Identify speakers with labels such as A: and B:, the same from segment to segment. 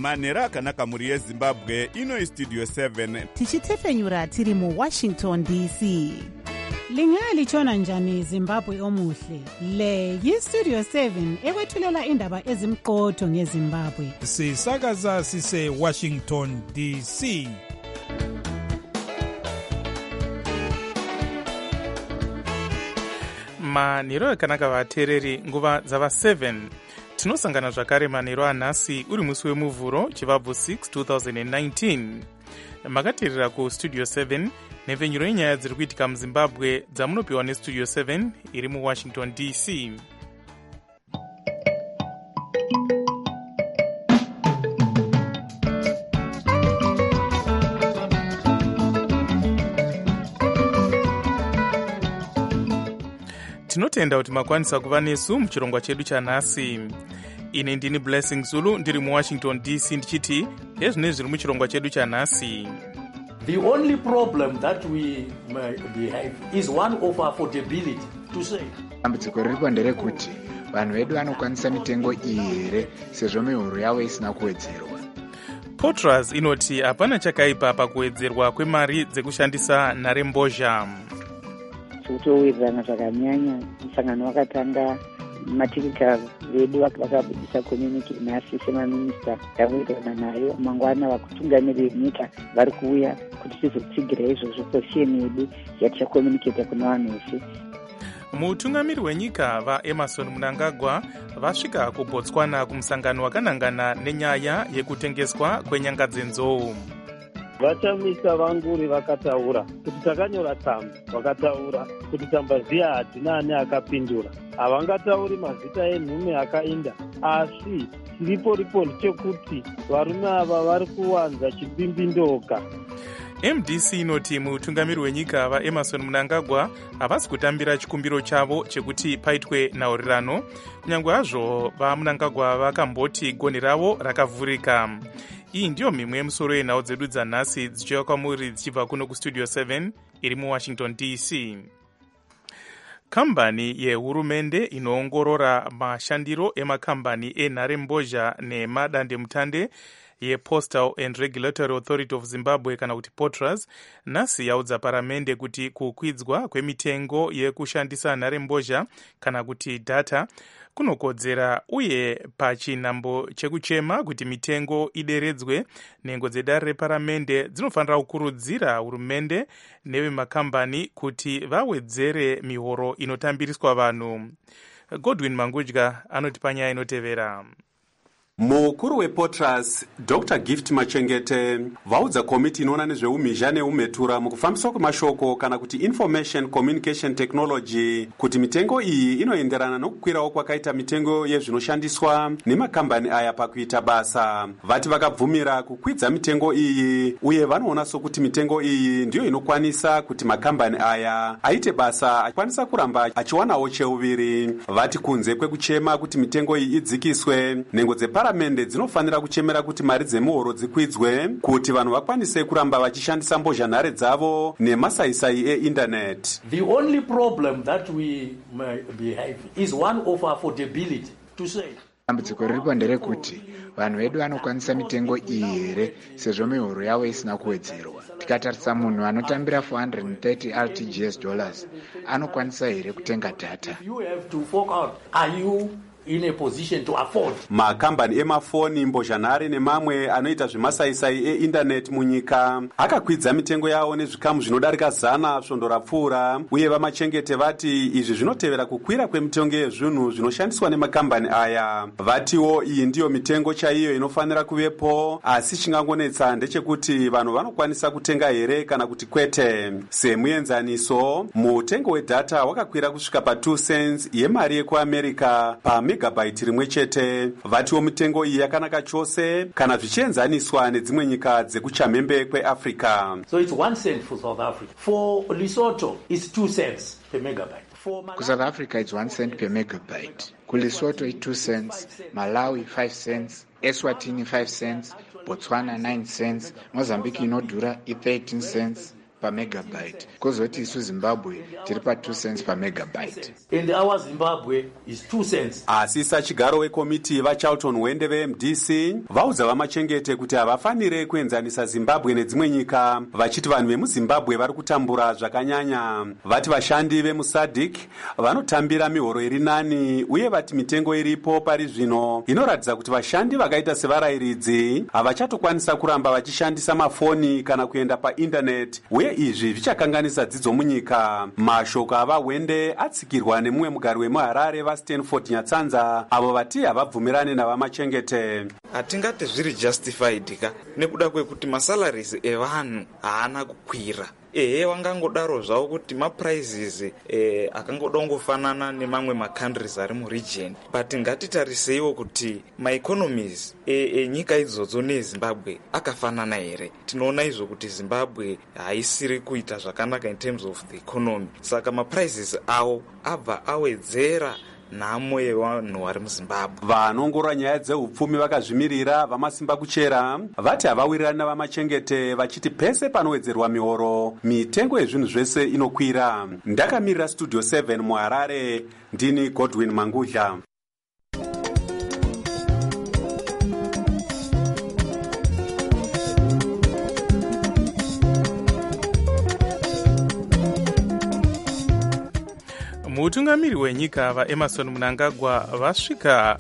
A: manhero akanaka mhuri yezimbabwe. Ino istudio 7
B: tichitefenyura tiri muwashington dc.
C: Lingalitshona njani Zimbabwe omuhle? Le yistudio 7 ekwethulela indaba ezimqotho ngeZimbabwe.
D: Sisakaza sise Washington DC.
E: Manhero akanaka vateereri, nguva dzava 7 tinosangana zvakare manhero anhasi uri musi wemuvhuro chivabvu 6 2019. Makateerera kustudio 7 nhepfenyuro yenyaya dziri kuitika muzimbabwe dzamunopiwa nestudio 7 iri muwashington dc. Tinotenda kuti makwanisa kuva nesu muchirongwa chedu chanhasi. Ine ndini Blessing Zulu ndiri muwashington dc ndichiti ezvinezvi zviri muchirongwa chedu chanhasi.
F: The only problem that we have is one of affordability to say.
G: Dambudziko riripo nderekuti vanhu vedu vanokwanisa mitengo iyi here sezvo mihoro yavo isina kuwedzerwa.
E: Potras inoti hapana chakaipa pakuwedzerwa kwemari dzekushandisa nharembozha.
H: Kutowirirana zvakanyanya. Musangano wakatanga matikiti vedu vakabudisa community nhasi semaminista takuirana nayo mangwana vakutungamirira nyika vari kuuya kuti tizotsigira izvozvo position yedu yatichakomunicata kuna vanhu vese.
E: Mutungamiri wenyika vaEmerson Mnangagwa vasvika kuBotswana kumusangano wakanangana nenyaya yekutengeswa kwenyanga dzenzou.
I: Vachamisa vanguri vakataura kuti takanyora tsamba, vakataura kuti tsamba ziya hadzina ane akapindura. Havangatauri mazita enhume akainda, asi chiripo ripoti chekuti varume ava vari kuwanza chibimbindoka.
E: MDC inoti mutungamiri wenyika vaEmerson Mnangagwa havasi kutambira chikumbiro chavo chekuti paitwe nhaurirano, kunyange hazvo vaMnangagwa vakamboti gonhi ravo rakavhurika. Iyi ndiyo mimwe yemusoro yenhau dzedu dzanhasi dzichiuya kwamuri dzichibva kuno kustudio 7 iri muwashington dc. Kambani yehurumende inoongorora mashandiro emakambani enharembozha nemadandemutande yePostal and Regulatory Authority of Zimbabwe kana kuti Potras nhasi yaudza paramende kuti kukwidzwa kwemitengo yekushandisa nharembozha kana kuti data kunokodzera uye pachinhambo chekuchema kuti mitengo ideredzwe. Nhengo dzedare reparamende dzinofanira kukurudzira hurumende nevemakambani kuti vawedzere mihoro inotambiriswa vanhu. Godwin Mangudya anoti panyaya inotevera.
J: Mukuru wePotras Dr. Gift Machengete vaudza komiti inoona nezveumhizha neumhetura mukufambiswa kwemashoko kana kuti Information Communication Technology kuti mitengo iyi inoenderana nokukwirawo kwakaita mitengo yezvinoshandiswa nemakambani aya pakuita basa. Vati vakabvumira kukwidza mitengo iyi uye vanoona sokuti mitengo iyi ndiyo inokwanisa kuti makambani aya aite basa akwanisa kuramba achiwanawo cheuviri. Vati kunze kwekuchema kuti mitengo iyi idzikiswe, nhengo dzeparamende dzinofanira kuchemera kuti mari dzemuhoro dzikwidzwe kuti vanhu vakwanise kuramba vachishandisa mbozhanhare dzavo nemasaisai einternet.
F: The only problem that we have is one of affordability to say.
G: Dambudziko riripo nderekuti vanhu vedu vanokwanisa mitengo iyi here sezvo mihoro yavo isina kuwedzerwa. Tikatarisa munhu anotambira 430 RTGS dollars anokwanisa here kutenga data.
F: You have to fork out. Are you in a position to afford?
J: Makambani emafoni, mbozhanhare nemamwe anoita zvemasaisai einternet munyika akakwidza mitengo yawo nezvikamu zvinodarika 100 svondo rapfuura, uye vamachengete vati izvi zvinotevera kukwira kwemitengo yezvinhu zvinoshandiswa nemakambani aya. Vatiwo iyi ndiyo mitengo chaiyo inofanira kuvepo, asi chingangonetsa ndechekuti vanhu vanokwanisa kutenga here kana kuti kwete. Semuenzaniso, mutengo wedhata wakakwira kusvika pa2 cents yemari yekuAmerica megabyte rimwe chete. Vatiwo mitengo iyi yakanaka chose kana zvichienzaniswa nedzimwe nyika dzekuchamhembe kweAfrica.
F: So it's 1 cent for South Africa. For Lesotho it's 2 cents per megabyte.
G: South Africa it's 1 cent per megabyte. Lesotho it's 2 cents, Malawi 5 cents, Eswatini 5 cents, Botswana 9 cents, Mozambique inodhura 13 cents, pamegabyte, kozoti isu Zimbabwe tiri pa2 cents pamegabyte.
F: And our Zimbabwe is 2 cents.
J: Asisa chigaro wekomiti vaCharlton Wende veMDC vaudza vamachengete kuti havafanire kuenzanisa Zimbabwe nedzimwe nyika, vachiti vanhu vemuZimbabwe vari kutambura zvakanyanya. Vati vashandi vemuSADC vanotambira mihoro iri nani, uye vati mitengo iripo pari zvino inoratidza kuti vashandi vakaita sevarayiridzi havachatokwanisa kuramba vachishandisa mafoni kana kuenda paindaneti, uye izvi zvichakanganisa dzidzo munyika. Mashoko avaWende atsikirwa nemumwe mugari wemuHarare vaStanford Nyatsanza, avo vati havabvumirane navamachengete.
K: Hatingati zviri justified ka nekuda kwekuti masalaries evanhu haana kukwira. Wangangodaro zvavo kuti maprizes akangoda kungofanana nemamwe macountries ari muregion, but ngatitariseiwo kuti maeconomies enyika idzodzo neZimbabwe akafanana here. Tinoona izvo kuti Zimbabwe haisiri kuita zvakanaka in terms of the economy, saka maprizes awo abva awedzera nhamo yevanhu vari muZimbabwe. Vanongorora nyaya dzeupfumi vakazvimirira vamasimba kuchera vati havawirirani navamachengete, vachiti pese panowedzerwa mihoro mitengo yezvinhu zvese inokwira. Ndakamirira Studio 7 muHarare, ndini Godwin Mangudla.
E: mutungamiri wenyika vaEmerson Mnangagwa vasvika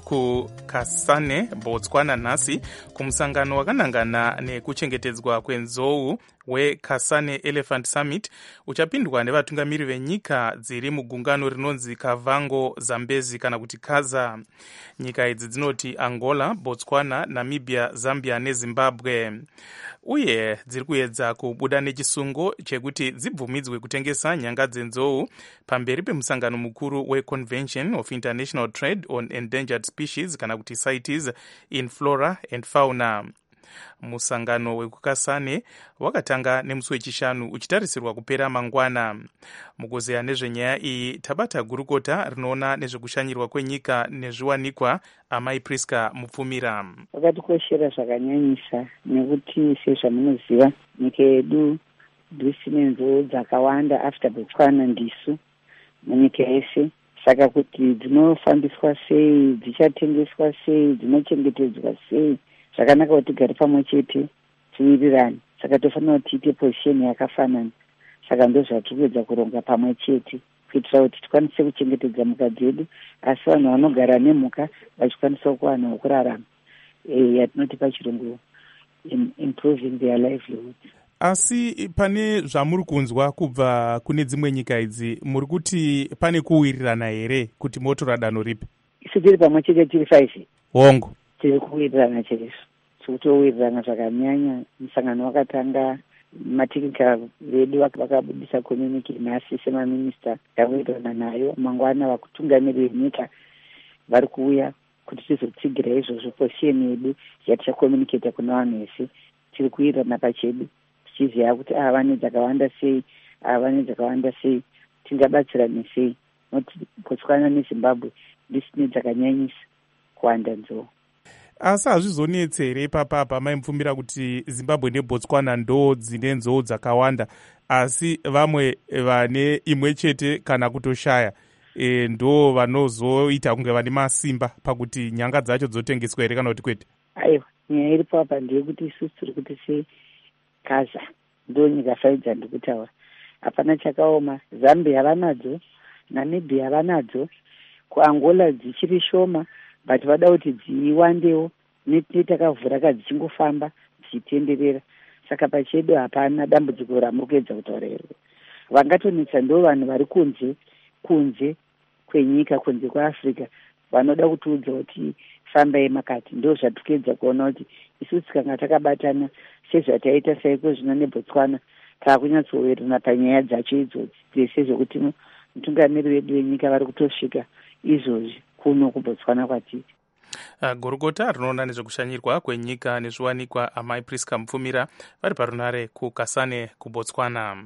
E: kuKasane, Botswana nhasi kumusangano wakanangana nekuchengetedzwa kwenzou weKasane Elephant Summit uchapindwa nevatungamiri venyika dziri mugungano rinonzi Kavango Zambezi kana kuti Kaza. Nyika idzi dzinoti Angola, Botswana, Namibia, Zambia neZimbabwe, uye dziri kuedza kubuda nechisungo chekuti dzibvumidzwe kutengesa nyanga dzenzou pamberi pemusangano mukuru weConvention of International Trade on Endangered Species kana kuti CITES in Flora and Fauna. Musangano wekukasane wakatanga nemusi wechishanu uchitarisirwa kupera mangwana. Mukuzeya nezvenyaya iyi tabata gurukota rinoona nezvekushanyirwa kwenyika nezviwanikwa Amai Priska Mupfumira.
H: Vakatikoshera zvakanyanyisa nekuti sezvamunoziva nyika yedu dzisine nzou dzakawanda after Botswana ndisu munyika yese, saka kuti dzinofambiswa sei, dzichatengeswa sei, dzinochengetedzwa sei, zvakanaka kuti tigare pamwe chete tiwirirane. Saka tofanira kuti tiite position yakafanana. Saka ndozvatiri kuedza kuronga pamwe chete kuitira kuti tikwanise kuchengetedza mhuka dzedu, asi vanhu vanogara nemhuka vachikwanisa kuwana wokurarama, yatinoti pachirungu improving their livelihoods.
E: Asi pane zvamuri kunzwa kubva kune dzimwe nyika idzi, muri kuti pane kuwirirana here kuti motora danho ripi?
H: Isu tiri pamwe chete tiri 5
E: hongo
H: tiri kuwirirana chaizvo, tikutowirirana zvakanyanya. Musangano wakatanga, mateknika vedu vakabudisa communique nhasi semaminista takuwirirana nayo. Mangwana vakutungamirira venyika vari kuuya kuti tizotsigira izvozvo position yedu yatichakomunicata kuna vanhu vese. Tiri kuwirirana pachedu tichiziva kuti vane dzakawanda sei, vane dzakawanda sei, tingabatsirane sei, noti Botswana neZimbabwe ndisine dzakanyanyisa kuwanda nzou.
E: Asi hazvizonetse here papapa maimupfumira kuti Zimbabwe neBotswana ndo dzine nzou dzakawanda, asi vamwe vane imwe chete kana kutoshaya ndo vanozoita kunge vane masimba pakuti nyanga dzacho dzotengeswa here kana kuti kwete?
H: Aiwa, nyaya iripo apa ndeyekuti isusu tiri kuti seKaza ndo nyika faidza ndikutaura, hapana chakaoma. Zambia havanadzo, Namibia havanadzo, kuAngola dzichiri shoma, but vada kuti dziwandewo netakavhura kadzingofamba dzichitenderera. Saka pachedu hapana dambudziko ramuri kuedza kutaura iro. Vangatonetsa ndo vanhu vari kunze kwenyika, kunze kweAfrica, vanoda kutiudza kuti fambai makati. Ndo zvatikuedza kuona kuti isusu tikanga takabatana sezvataita saiko zvino neBotswana, takunyatsowirirana panyaya dzacho idzodzi dzese zvokuti mutungamiri wedu wenyika vari kutosvika izvozvi kuno kuBotswana kwatiri.
E: Gurukota rinoona nezvekushanyirwa kwenyika nezviwanikwa Amai Priska Mupfumira vari parunare kuKasane kuBotswana.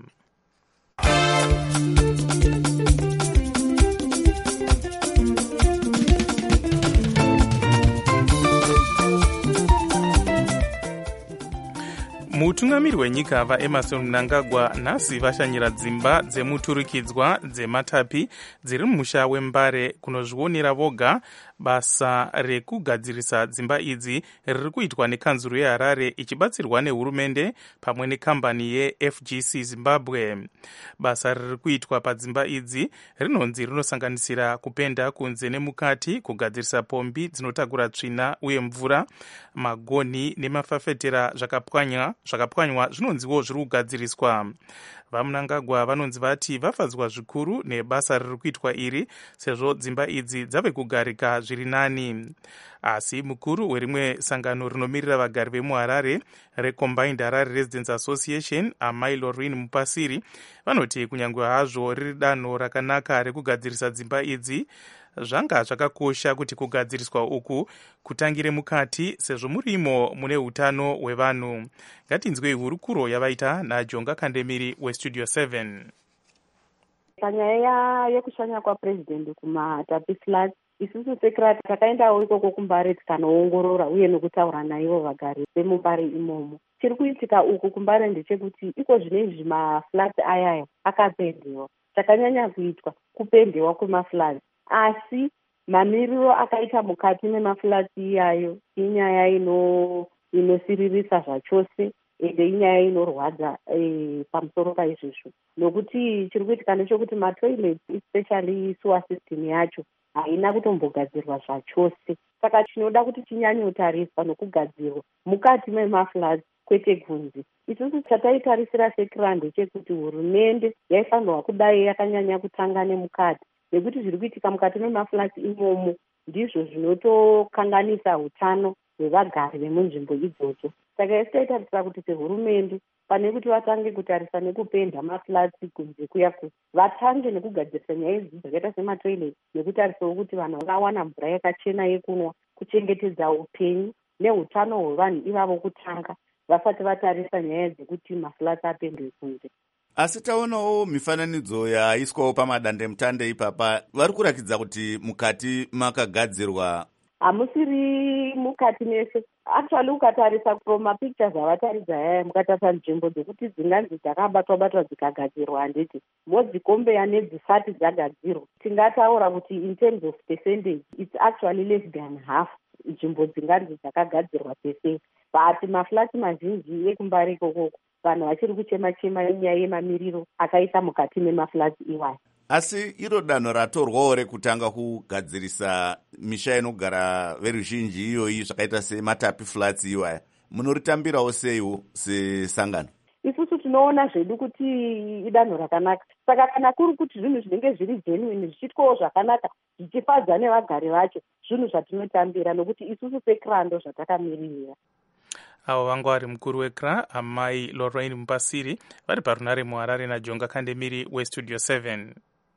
E: mutungamiri wenyika vaEmerson Mnangagwa nhasi vashanyira dzimba dzemuturikidzwa dzematapi dziri mumusha wembare kunozvionera voga basa rekugadzirisa dzimba idzi riri kuitwa nekanzuru yeHarare ichibatsirwa nehurumende pamwe nekambani yeFGC Zimbabwe. Basa riri kuitwa padzimba idzi rinonzi rinosanganisira kupenda kunze nemukati, kugadzirisa pombi dzinotakura tsvina uye mvura, magonhi nemafafetera zvakapwanywa zvinonziwo zviri kugadziriswa. VaMnangagwa vanonzi vati vafadzwa zvikuru nebasa riri kuitwa iri sezvo dzimba idzi dzave kugarika zviri nani. Asi mukuru werimwe sangano rinomirira vagari vemuHarare reCombined Harare Residents Association, Amai Lorraine Mupasiri, vanoti kunyange hazvo riri danho rakanaka rekugadzirisa dzimba idzi, zvanga zvakakosha kuti kugadziriswa uku kutangire mukati sezvo murimo mune utano hwevanhu. Ngatinzwei hurukuro yavaita naJonga Kandemiri weStudio 7.
L: Panyaya yekushanya kwaPresident kumatapi flats, isusu sekrati takaendawo ikoko kuMbare tikanoongorora uye nekutaura naivo vagari vemuMbare imomo. Chiri kuitika uku kuMbare ndechekuti iko zvinezvi maflats ayaya akapendewa. Chakanyanya kuitwa kupendewa kwemaflats, asi mamiriro akaita mukati memaflats iyayo inyaya inosiririsa zvachose ende inyaya inorwadza pamusoro paizvizvo. Nokuti chiri kuitika ndechekuti matoilets especially sewer system yacho haina kutombogadzirwa zvachose. Saka chinoda kuti chinyanyotariswa nokugadzirwa mukati memaflats kwete kunze. Isusu chataitarisira sekira ndechekuti hurumende yaifanirwa kudai yakanyanya kutanga nemukati, nekuti zviri kuitika mukati memaflats imomo ndizvo zvinotokanganisa utano hwevagari vemunzvimbo idzodzo. Saka isitaitarisira kuti sehurumende pane kuti vatange kutarisa nekupenda maflats kunze kuyaku, vatange nekugadzirisa nyaya idzi dzakaita sematoilet, nekutarisawo kuti vanhu vawana mvura yakachena yekunwa, kuchengetedza upenyu neutano hwevanhu ivavo kutanga vasati vatarisa nyaya dzekuti maflats apendwe kunze.
A: Asi taonawo mifananidzo yaiswawo pamadandemutande ipapa, vari kurakidza kuti mukati makagadzirwa.
L: Hamusiri mukati mese. Actually ukatarisa from mapictures avataridza yaya, mukatarisa nzvimbo dzekuti dzinganzi dzakabatwa dzikagadzirwa, handiti modzikombeya nedzisati dzagadzirwa, tingataura kuti in terms of percentage it's actually less than half nzvimbo dzinganzi dzakagadzirwa pese. But maflats mazhinji ekuMbare ikoko vanhu vachiri kuchema-chema inyaya yemamiriro akaita mukati memaflats iwayo.
A: Asi iro danho ratorwawo rekutanga kugadzirisa misha inogara veruzhinji iyoyi zvakaita sematapi flats iwaya, munoritambirawo seiwo sesangano?
L: Isusu tinoona zvedu kuti idanho rakanaka. Saka kana kuri kuti zvinhu zvinenge zviri genuine zvichitwawo zvakanaka zvichifadza nevagari vacho, zvinhu zvatinotambira nokuti isusu sekira ndo zvatakamirira.
E: Avo vanga vari mukuru wekra Amai Lorraine Mupasiri vari parunare muHarare naJonga Kandemiri weStudio 7.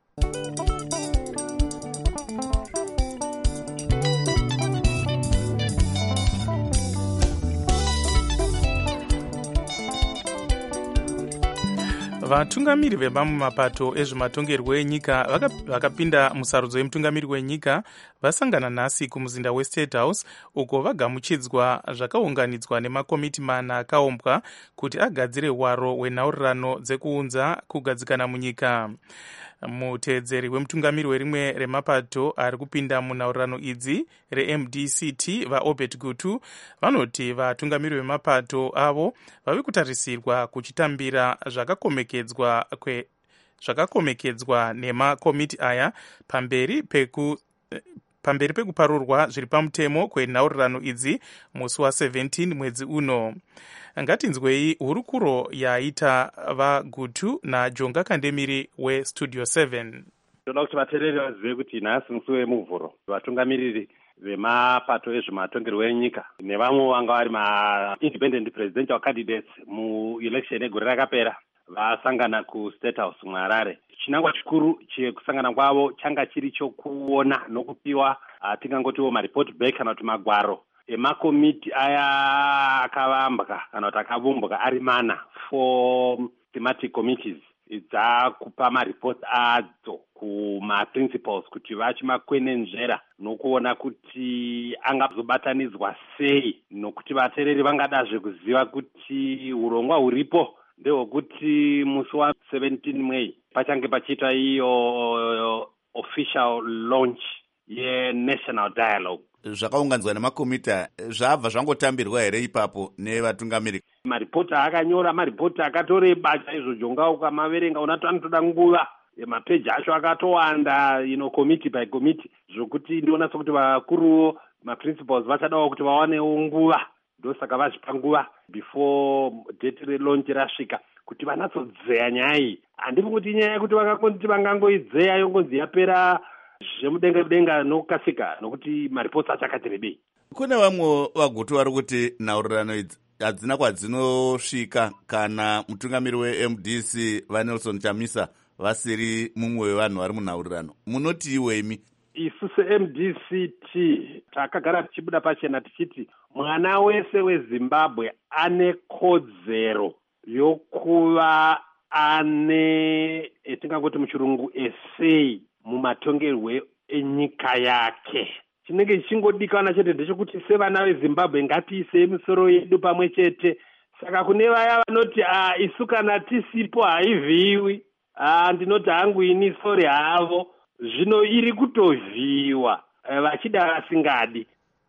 E: Vatungamiri vemamwe mapato ezvematongerwo enyika vakapinda musarudzo yemutungamiri wenyika vasangana nhasi kumuzinda weState House, uko vagamuchidzwa zvakaunganidzwa nemakomiti mana akaombwa kuti agadzire hwaro hwenhaurirano dzekuunza kugadzikana munyika. Muteedzeri wemutungamiri werimwe remapato ari kupinda munhaurirano idzi reMDCT vaObert Gutu vanoti vatungamiri vemapato avo vave kutarisirwa kuchitambira zvakakomekedzwa nemakomiti aya pamberi pekuparurwa zviri pamutemo kwenhaurirano idzi musi wa17 mwedzi uno. Ngatinzwei hurukuro yaita vaGutu naJonga Kandemiri weStudio 7.
M: Toda kuti vateereri vazive kuti nhasi musi wemuvhuro vatungamiriri vemapato ezvematongerwo enyika nevamwe vanga vari ma-independent presidential candidates mu-election egore rakapera vasangana kuState House muHarare. Chinangwa chikuru chekusangana kwavo changa chiri chokuona nokupiwa tingangotiwo maripoti back kana kuti magwaro emakomiti aya akavambwa kana kuti akavumbwa ari mana for thematic committees dzakupa maripoti adzo kumaprinciples kuti vachimakwenenzvera nokuona kuti angazobatanidzwa sei, nokuti vateereri vangadazve kuziva kuti urongwa huripo ndehwekuti musi wa17 May pachange pachiita iyo official launch yenational dialogue.
A: Zvakaunganidzwa nemakomita zvabva zvangotambirwa here ipapo nevatungamiriri?
M: Maripoti akanyora maripoti akatoreba chaizvo, Jonga ukamaverenga unati anotoda nguva, mapeji acho akatowanda, committee by committee, zvokuti ndiona sokuti vakuruwo maprinciples vachadawo kuti vawanewo nguva, ndosaka vazvipa nguva before date relaunch rasvika kuti vanatsodzeya nyaya iyi. Handifi kuti nyaya yekuti vakangoti vangangoidzeya yongonzi yapera zvemudenga nokukasika, nokuti maripoti acho akati rebei.
A: Kune vamwe vagutu vari kuti nhaurirano idzi hadzina kwadzinosvika kana mutungamiri weMDC vaNelson Chamisa vasiri mumwe wevanhu vari munhaurirano. Munoti iweimi?
M: Isu seMDCT takagara tichibuda pachena tichiti mwana wese weZimbabwe ane kodzero yokuva ane etingangoti muchirungu essay mumatongerwe enyika yake. Chinenge chichingodikana chete ndechekuti sevana veZimbabwe ngatiisei misoro yedu pamwe chete. Saka kune vaya vanoti isu kana tisipo haivhiiwi, ndinoti hangu ini sori havo, zvino iri kutovhiiwa vachida vasingadi.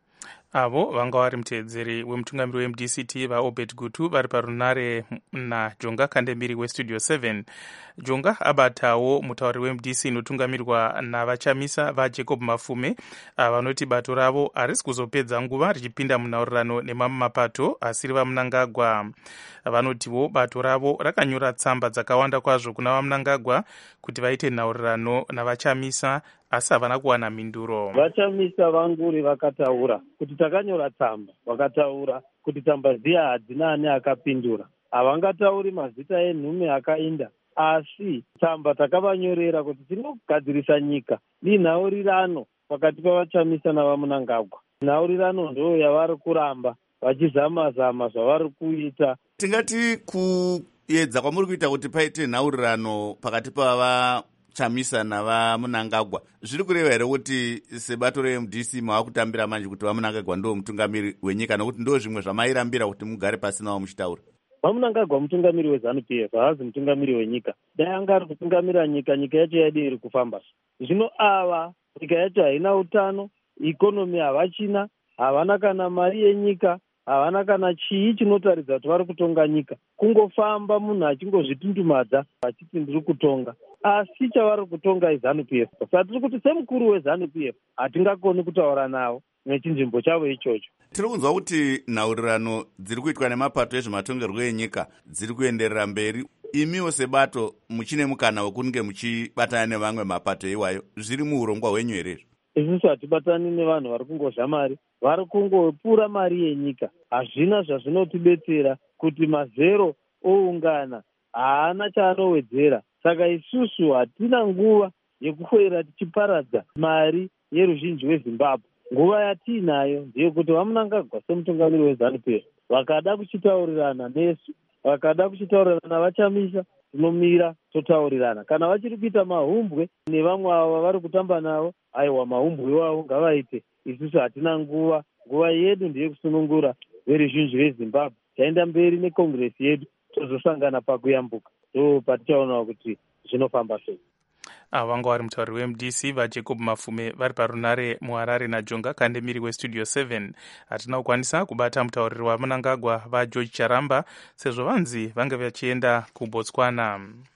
E: Avo vanga vari muteedzeri wemutungamiri weMDCT vaObed Gutu vari parunare naJonga Kandemiri weStudio 7. Jonga abatawo mutauriri weMDC inotungamirwa navachamisa vaJacob Mafume vanoti bato ravo harisi kuzopedza nguva richipinda munhaurirano nemamwe mapato asiri vaMnangagwa. Vanotiwo bato ravo rakanyora tsamba dzakawanda kwazvo kuna vaMnangagwa kuti vaite nhaurirano navachamisa asi havana kuwana mhinduro.
I: Vachamisa vanguri vakataura kuti takanyora tsamba, vakataura kuti tsamba dziya hadzina ane akapindura, havangatauri mazita enhume akainda, asi tsamba takavanyorera kuti tinogadzirisa nyika ninhaurirano pakati pavachamisa navaMnangagwa. Nhaurirano ndo yavari kuramba vachizama-zama zvavari kuita.
A: Tingati kuedza kwamuri kuita kuti paite nhaurirano pakati pavachamisa navaMnangagwa zviri kureva here kuti sebato reMDC mava kutambira manje kuti vaMnangagwa ndo mutungamiri wenyika, nokuti ndo zvimwe zvamairambira kuti mugare pasi navo muchitaura?
I: vaMnangagwa mutungamiri weZANU-PF, haazi mutungamiri wenyika. Dai anga ari kutungamira nyika, nyika yacho yaidi iri kufamba. Zvino ava nyika yacho haina utano, ikonomi havachina, havana kana mari yenyika, havana kana chii chinotaridza kuti vari kutonga nyika. Kungofamba munhu achingozvitundumadza achiti ndiri kutonga, asi chavari kutonga iZANU-PF. Saka tiri kuti semukuru weZANU-PF hatingakoni kutaura navo nechinzvimbo chavo ichocho.
A: Tiri kunzwa kuti nhaurirano dziri kuitwa nemapato ezvematongerwo enyika dziri kuenderera mberi. Imiwo sebato muchine mukana wekunge muchibatana nevamwe mapato iwayo, zviri muurongwa hwenyu here?
I: Isusu hatibatani nevanhu vari kungozha mari, vari kungopura mari yenyika. Hazvina zvazvinotibetsera kuti mazero oungana, haana chaanowedzera. Saka isusu hatina nguva yekukwera tichiparadza mari yeruzhinji weZimbabwe. Nguva yatiinayo ndeyekuti vaMnangagwa semutungamiri weZANU-PF vakada kuchitaurirana nesu, vakada kuchitaurirana navachamisa, tinomira totaurirana. Kana vachiri kuita mahumbwe nevamwe ava vari kutamba navo, aiwa mahumbwe wavo ngavaite. Isusu hatina nguva, nguva yedu ndeyekusunungura veruzhinji veZimbabwe. Taenda mberi nekongresi yedu, tozosangana pakuyambuka, ndo patichaonawo kuti zvinofamba sei.
E: Vanga vari mutauriri weMDC vaJacob Mafume vari parunare muHarare naJonga Kandemiri weStudio 7. Hatina kukwanisa kubata mutauriri waMnangagwa vaGeorge Charamba sezvo vanzi vange vachienda kuBotswana.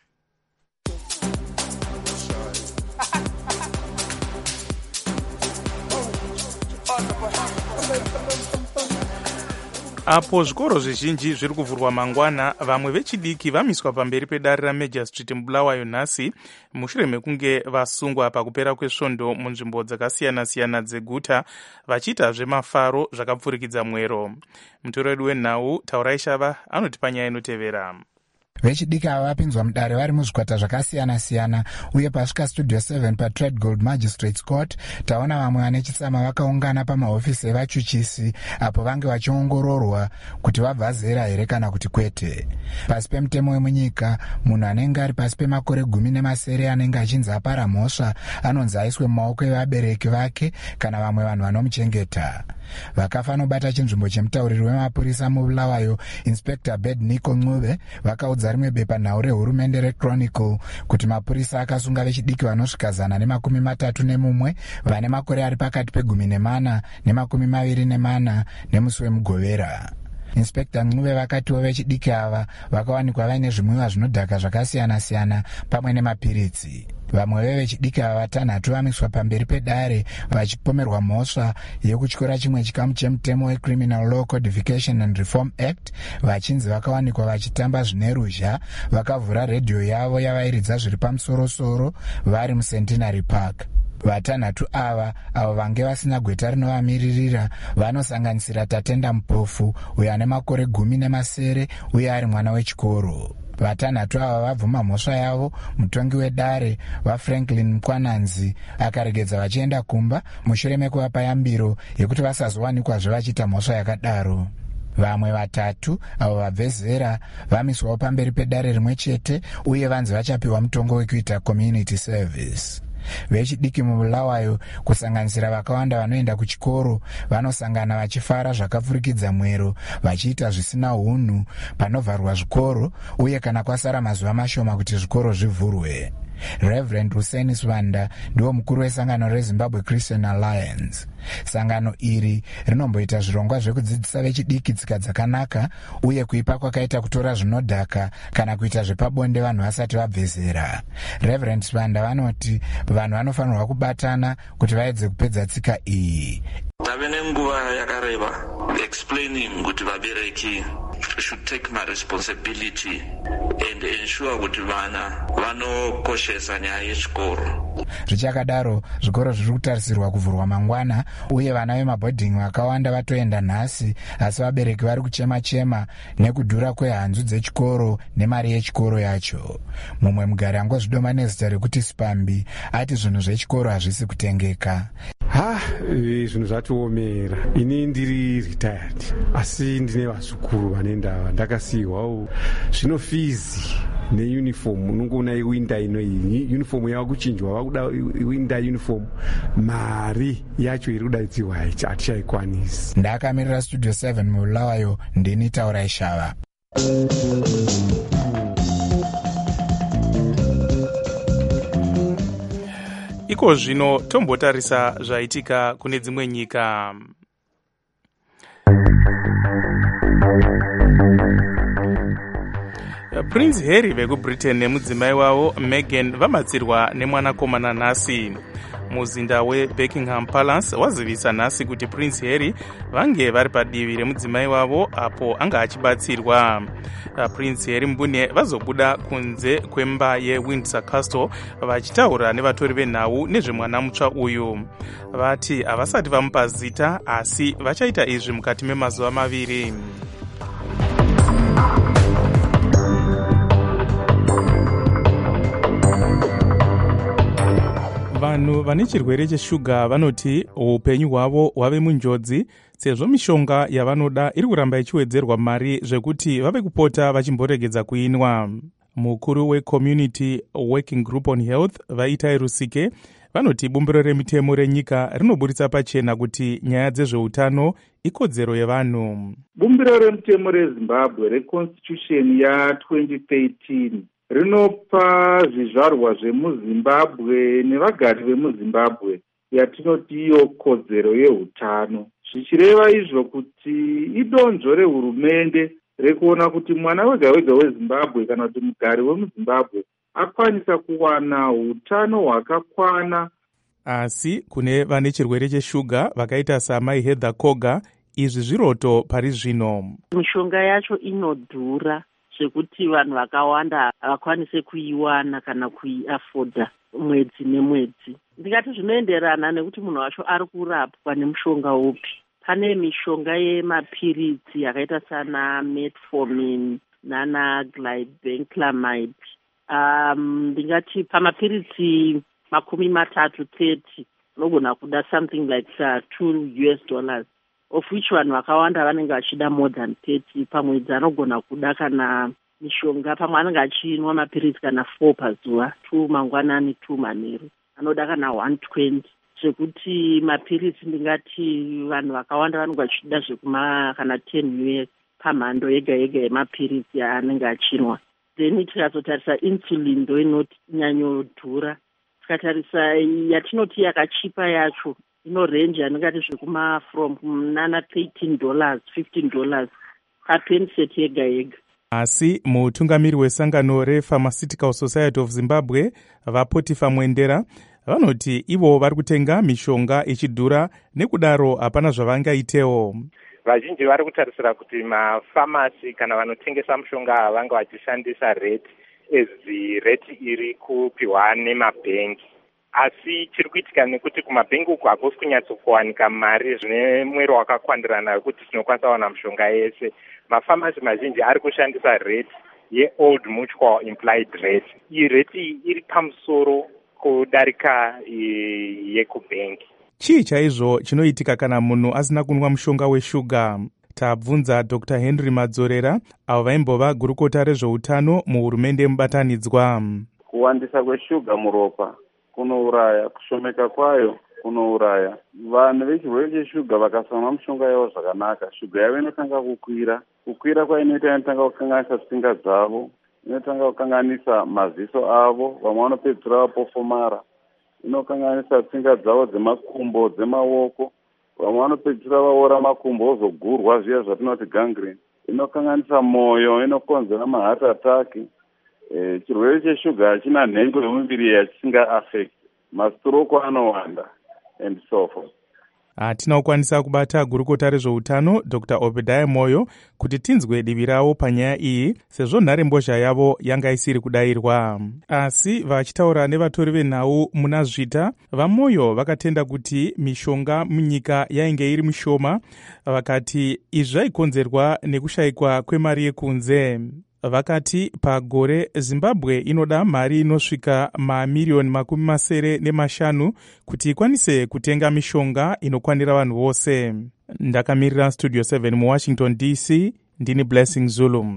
E: Apo zvikoro zvizhinji zviri kuvhurwa mangwana, vamwe vechidiki vamiswa pamberi pedare raMajor Street muBulawayo nhasi mushure mekunge vasungwa pakupera kwesvondo munzvimbo dzakasiyana-siyana dzeguta vachiita zvemafaro zvakapfurikidza mwero. Mutori wedu wenhau Taurai Shava anotipa nyaya inotevera.
G: Vechidiki ava vapinzwa mudare vari muzvikwata zvakasiyana-siyana, uye pasvika Studio 7 paTrade Gold Magistrates Court taona vamwe vane chitsama vakaungana pamahofisi evachuchisi apo vange vachiongororwa kuti vabva zera here kana kuti kwete. Pasi pemutemo wemunyika, munhu anenge ari pasi pemakore 10 anenge achinzi apara mhosva anonzi aiswe mumaoko evabereki vake kana vamwe vanhu vanomuchengeta. Vakafanobata chinzvimbo chemutauriri wemapurisa mubulawayo Inspector Bed Nico Ncube vakaudza rimwe bepanhau rehurumende reChronicle kuti mapurisa akasunga vechidiki vanosvika 131 vane makore ari pakati pe14 ne24 nemusi wemugovera. Inspector Ncube vakatiwo vechidiki ava vakawanikwa vaine zvimwiwa zvinodhaka zvakasiyana-siyana pamwe nemapiritsi. Vamwe vechidiki ava 3 vamiswa pamberi pedare vachipomerwa mhosva yekutyora chimwe chikamu chemutemo weCriminal Law Codification and Reform Act vachinzi vakawanikwa vachitamba zvine ruzha vakavhura redhiyo yavo yavairidza zviri pamusoro-soro vari muCentenary Park. 3 ava avo vange vasina gweta rinovamiririra vanosanganisira Tatenda Mupofu uyo ane makore 10 uye ari mwana wechikoro. 3 ava vabvuma mhosva yavo. Mutongi wedare vaFranklin Mkwananzi akaregedza vachienda kumba mushure mekuvapa yambiro yekuti vasazowanikwa vachiita mhosva yakadaro. Vamwe 3 avo vabve zera vamiswawo pamberi pedare rimwe chete uye vanzi vachapiwa mutongo wekuita community service. Vechidiki mubulawayo kusanganisira vakawanda vanoenda kuchikoro vanosangana vachifara zvakapfurikidza mwero vachiita zvisina hunhu panovharwa zvikoro uye kana kwasara mazuva mashoma kuti zvikoro zvivhurwe. Reverend Hussein Swanda ndiwo mukuru wesangano reZimbabwe Christian Alliance. Sangano iri rinomboita zvirongwa zvekudzidzisa vechidiki tsika dzakanaka uye kuipa kwakaita kutora zvinodhaka kana kuita zvepabonde vanhu vasati vabve zera. Reverend Swanda vanoti vanhu vanofanirwa kubatana kuti vaedze kupedza tsika iyi.
N: Tave nenguva yakareba explaining kuti vabereki should take my responsibility and ensure kuti vana vanokoshesa nyaya yechikoro.
G: Zvichakadaro, zvikoro zviri kutarisirwa kuvhurwa mangwana uye vana vemabhodhingi vakawanda vatoenda nhasi, asi vabereki vari kuchema-chema nekudhura kwehanzu dzechikoro nemari yechikoro yacho. Mumwe mugari angozvidoma nezita rekuti Spambi ati zvinhu zvechikoro hazvisi kutengeka.
O: Zvinhu zvatiomera. Ini ndiri retired, asi ndine vazukuru vanenda ndakasiyiwawo. Zvino fizi neuniform unongoona iwinda inoyi uniform yava kuchinjwa vakuda iwinda uniform, mari yacho iri kudaidzirwa hatichaikwanisi.
G: Ndakamirira Studio 7 mubulawayo ndini Taurai Shava.
E: Iko zvino tombotarisa zvaitika kune dzimwe nyika. Prince Harry vekuBritain nemudzimai wavo Meghan vamatsirwa nemwanakomana nhasi. Muzinda weBuckingham Palace wazivisa nhasi kuti Prince Harry vange vari padivi remudzimai wavo apo anga achibatsirwa. Prince Harry mbune vazobuda kunze kwemba yeWindsor Castle vachitaura nevatori venhau nezvemwana mutsva uyu. Vati havasati vamupa zita asi vachaita izvi mukati memazuva 2. Vanhu vane chirwere cheshuga vanoti upenyu hwavo hwave munjodzi sezvo mishonga yavanoda iri kuramba ichiwedzerwa mari zvekuti vave kupota vachimboregedza kuinwa. Mukuru weCommunity Working Group on Health Vaitai Rusike vanoti bumbiro remitemo renyika rinoburitsa pachena kuti nyaya dzezveutano ikodzero yevanhu.
P: Bumbiro remutemo reZimbabwe reconstitution ya2013 rinopa zvizvarwa zvemuZimbabwe nevagari vemuZimbabwe yatinoti iyo kodzero yeutano, zvichireva izvo kuti idonzvo rehurumende rekuona kuti mwana wega wega weZimbabwe kana kuti mugari wemuZimbabwe akwanisa kuwana utano hwakakwana.
E: Asi kune vane chirwere cheshuga vakaita samai Heather Koga, izvi zviroto pari zvino.
Q: Mishonga yacho inodhura zvekuti vanhu vakawanda havakwanise kuiwana kana kuiafoda mwedzi nemwedzi. Ndingati zvinoenderana nekuti munhu wacho ari kurapwa nemushonga upi. Pane mishonga yemapiritsi yakaita sana metformin nana glibenclamide. Ndingati pamapiritsi 30 unogona kuda something like $2 of which vanhu vakawanda vanenge vachida more than 30 pamwedzi. Anogona kuda kana mishonga pamwe anenge achinwa mapiritsi kana 4 pazuva, 2 mangwanani 2 manheru, anoda kana 120. Zvekuti mapiritsi ndingati vanhu vakawanda vanenge vachida zvekuma kana 10 US pamhando yega yega yemapiritsi anenge achinwa. Then tikazotarisa insulin ndo inonyanyodhura. Tikatarisa yatinoti yakachipa yacho inorenji anongati zvekuma from nana $13 $15 papenset yega yega.
E: Asi mutungamiri wesangano rePharmaceutical Society of Zimbabwe vaPotifa Mwendera vanoti ivo vari kutenga mishonga ichidhura, nekudaro hapana zvavangaitewo.
R: Vazhinji vari kutarisira kuti mafamasi kana vanotengesa mushonga vanga vachishandisa rate ezi rate iri kupiwa nemabhengi. Asi chiri kuitika nekuti kumabhengi uku hakusi kunyatsokuwanika mari zvine mwero wakakwandirana wekuti tinokwanisa kuwana mushonga yese. Mafamasi mazhinji ari kushandisa rate yeold mutual implied rate. Iyi rate iri pamusoro kudarika yekubhengi.
E: Chii chaizvo chinoitika kana munhu asina kunwa mushonga weshuga? Tabvunza Dr. Henry Madzorera, avo vaimbova gurukota rezveutano muhurumende mubatanidzwa.
S: Kuwandisa kweshuga muropa kunouraya, kushomeka kwayo kunouraya. Vanhu vechirwere cheshuga vakasamwa mushonga yavo zvakanaka, shuga yavo inotanga kukwira. Kukwira kwainoita inotanga kukanganisa tsinga dzavo, inotanga kukanganisa maziso avo, vamwe vanopedzisira vapofomara. Inokanganisa tsinga dzavo dzemakumbo, dzemaoko, vamwe vanopedzisira vaora makumbo ozogurwa zviya zvatinoti gangrene. Inokanganisa mwoyo, inokonzera maheart attack. Chirwere cheshuga hachina nhengo yemuviri yachisinga affect. Mastroko anowanda and so forth.
E: Hatina kukwanisa kubata gurukota rezveutano Dr. Obadiah Moyo kuti tinzwe divi ravo panyaya iyi, sezvo nharembozha yavo yanga isiri kudayirwa. Asi vachitaura nevatori venhau muna Zvita, vaMoyo vakatenda kuti mishonga munyika yainge iri mishoma, vakati izvi zvaikonzerwa nekushayikwa kwemari yekunze. Vakati pagore Zimbabwe inoda mari inosvika mamiriyoni 75 kuti ikwanise kutenga mishonga inokwanira vanhu vose. Ndakamirira Studio 7 muWashington DC, ndini Blessing Zulu.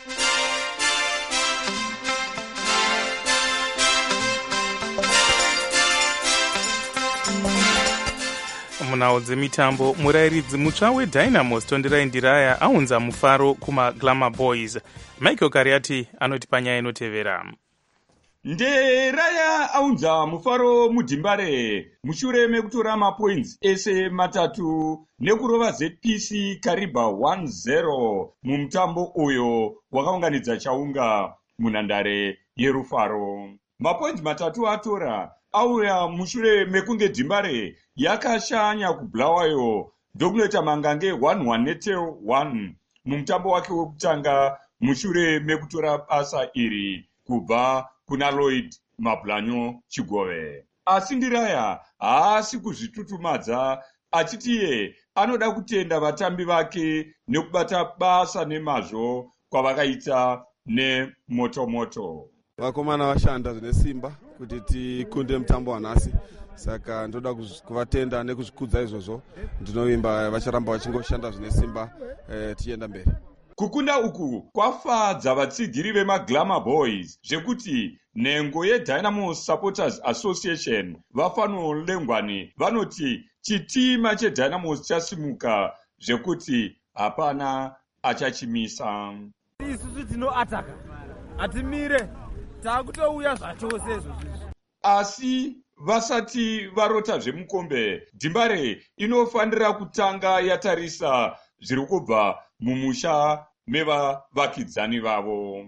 E: Munhau dzemitambo, murayiridzi mutsva weDynamos Tondirai Ndiraya aunza mufaro kumaGlamour Boys. Michael Kariati anoti panyaya inotevera.
T: Nderaya aunza mufaro muDhimbare mushure mekutora mapoints ese matatu nekurova ZPC Kariba 1-0 mumutambo uyo wakaunganidza chaunga munhandare yerufaro. Mapoints matatu atora auya mushure mekunge Dhimbare yakashanya kuBulawayo ndokunoita mangange 1-1 netel 1 mumutambo wake wekutanga mushure mekutora basa iri kubva kuna Lloyd Mablanyo Chigove. Asi Ndiraya haasi kuzvitutumadza, achiti iye anoda kutenda vatambi vake nekubata basa nemazvo kwavakaita nemotomoto.
U: Vakomana vashanda zvine simba kuti tikunde mutambo wanhasi, saka ndoda kuvatenda nekuzvikudza izvozvo. Ndinovimba vacharamba vachingoshanda zvine simba tichienda mberi.
T: Kukunda uku kwafadza vatsigiri vemaGlamour Boys zvekuti nhengo yeDynamos Supporters Association Vafano Lengwani vanoti chitima cheDynamos chasimuka zvekuti hapana achachimisa.
V: Isusu tinoataka, hatimire, takutouya zvachose izvo.
T: Asi vasati varota zvemukombe, Dhimbare inofanira kutanga yatarisa zviri kubva mumusha mevavakidzani vavo.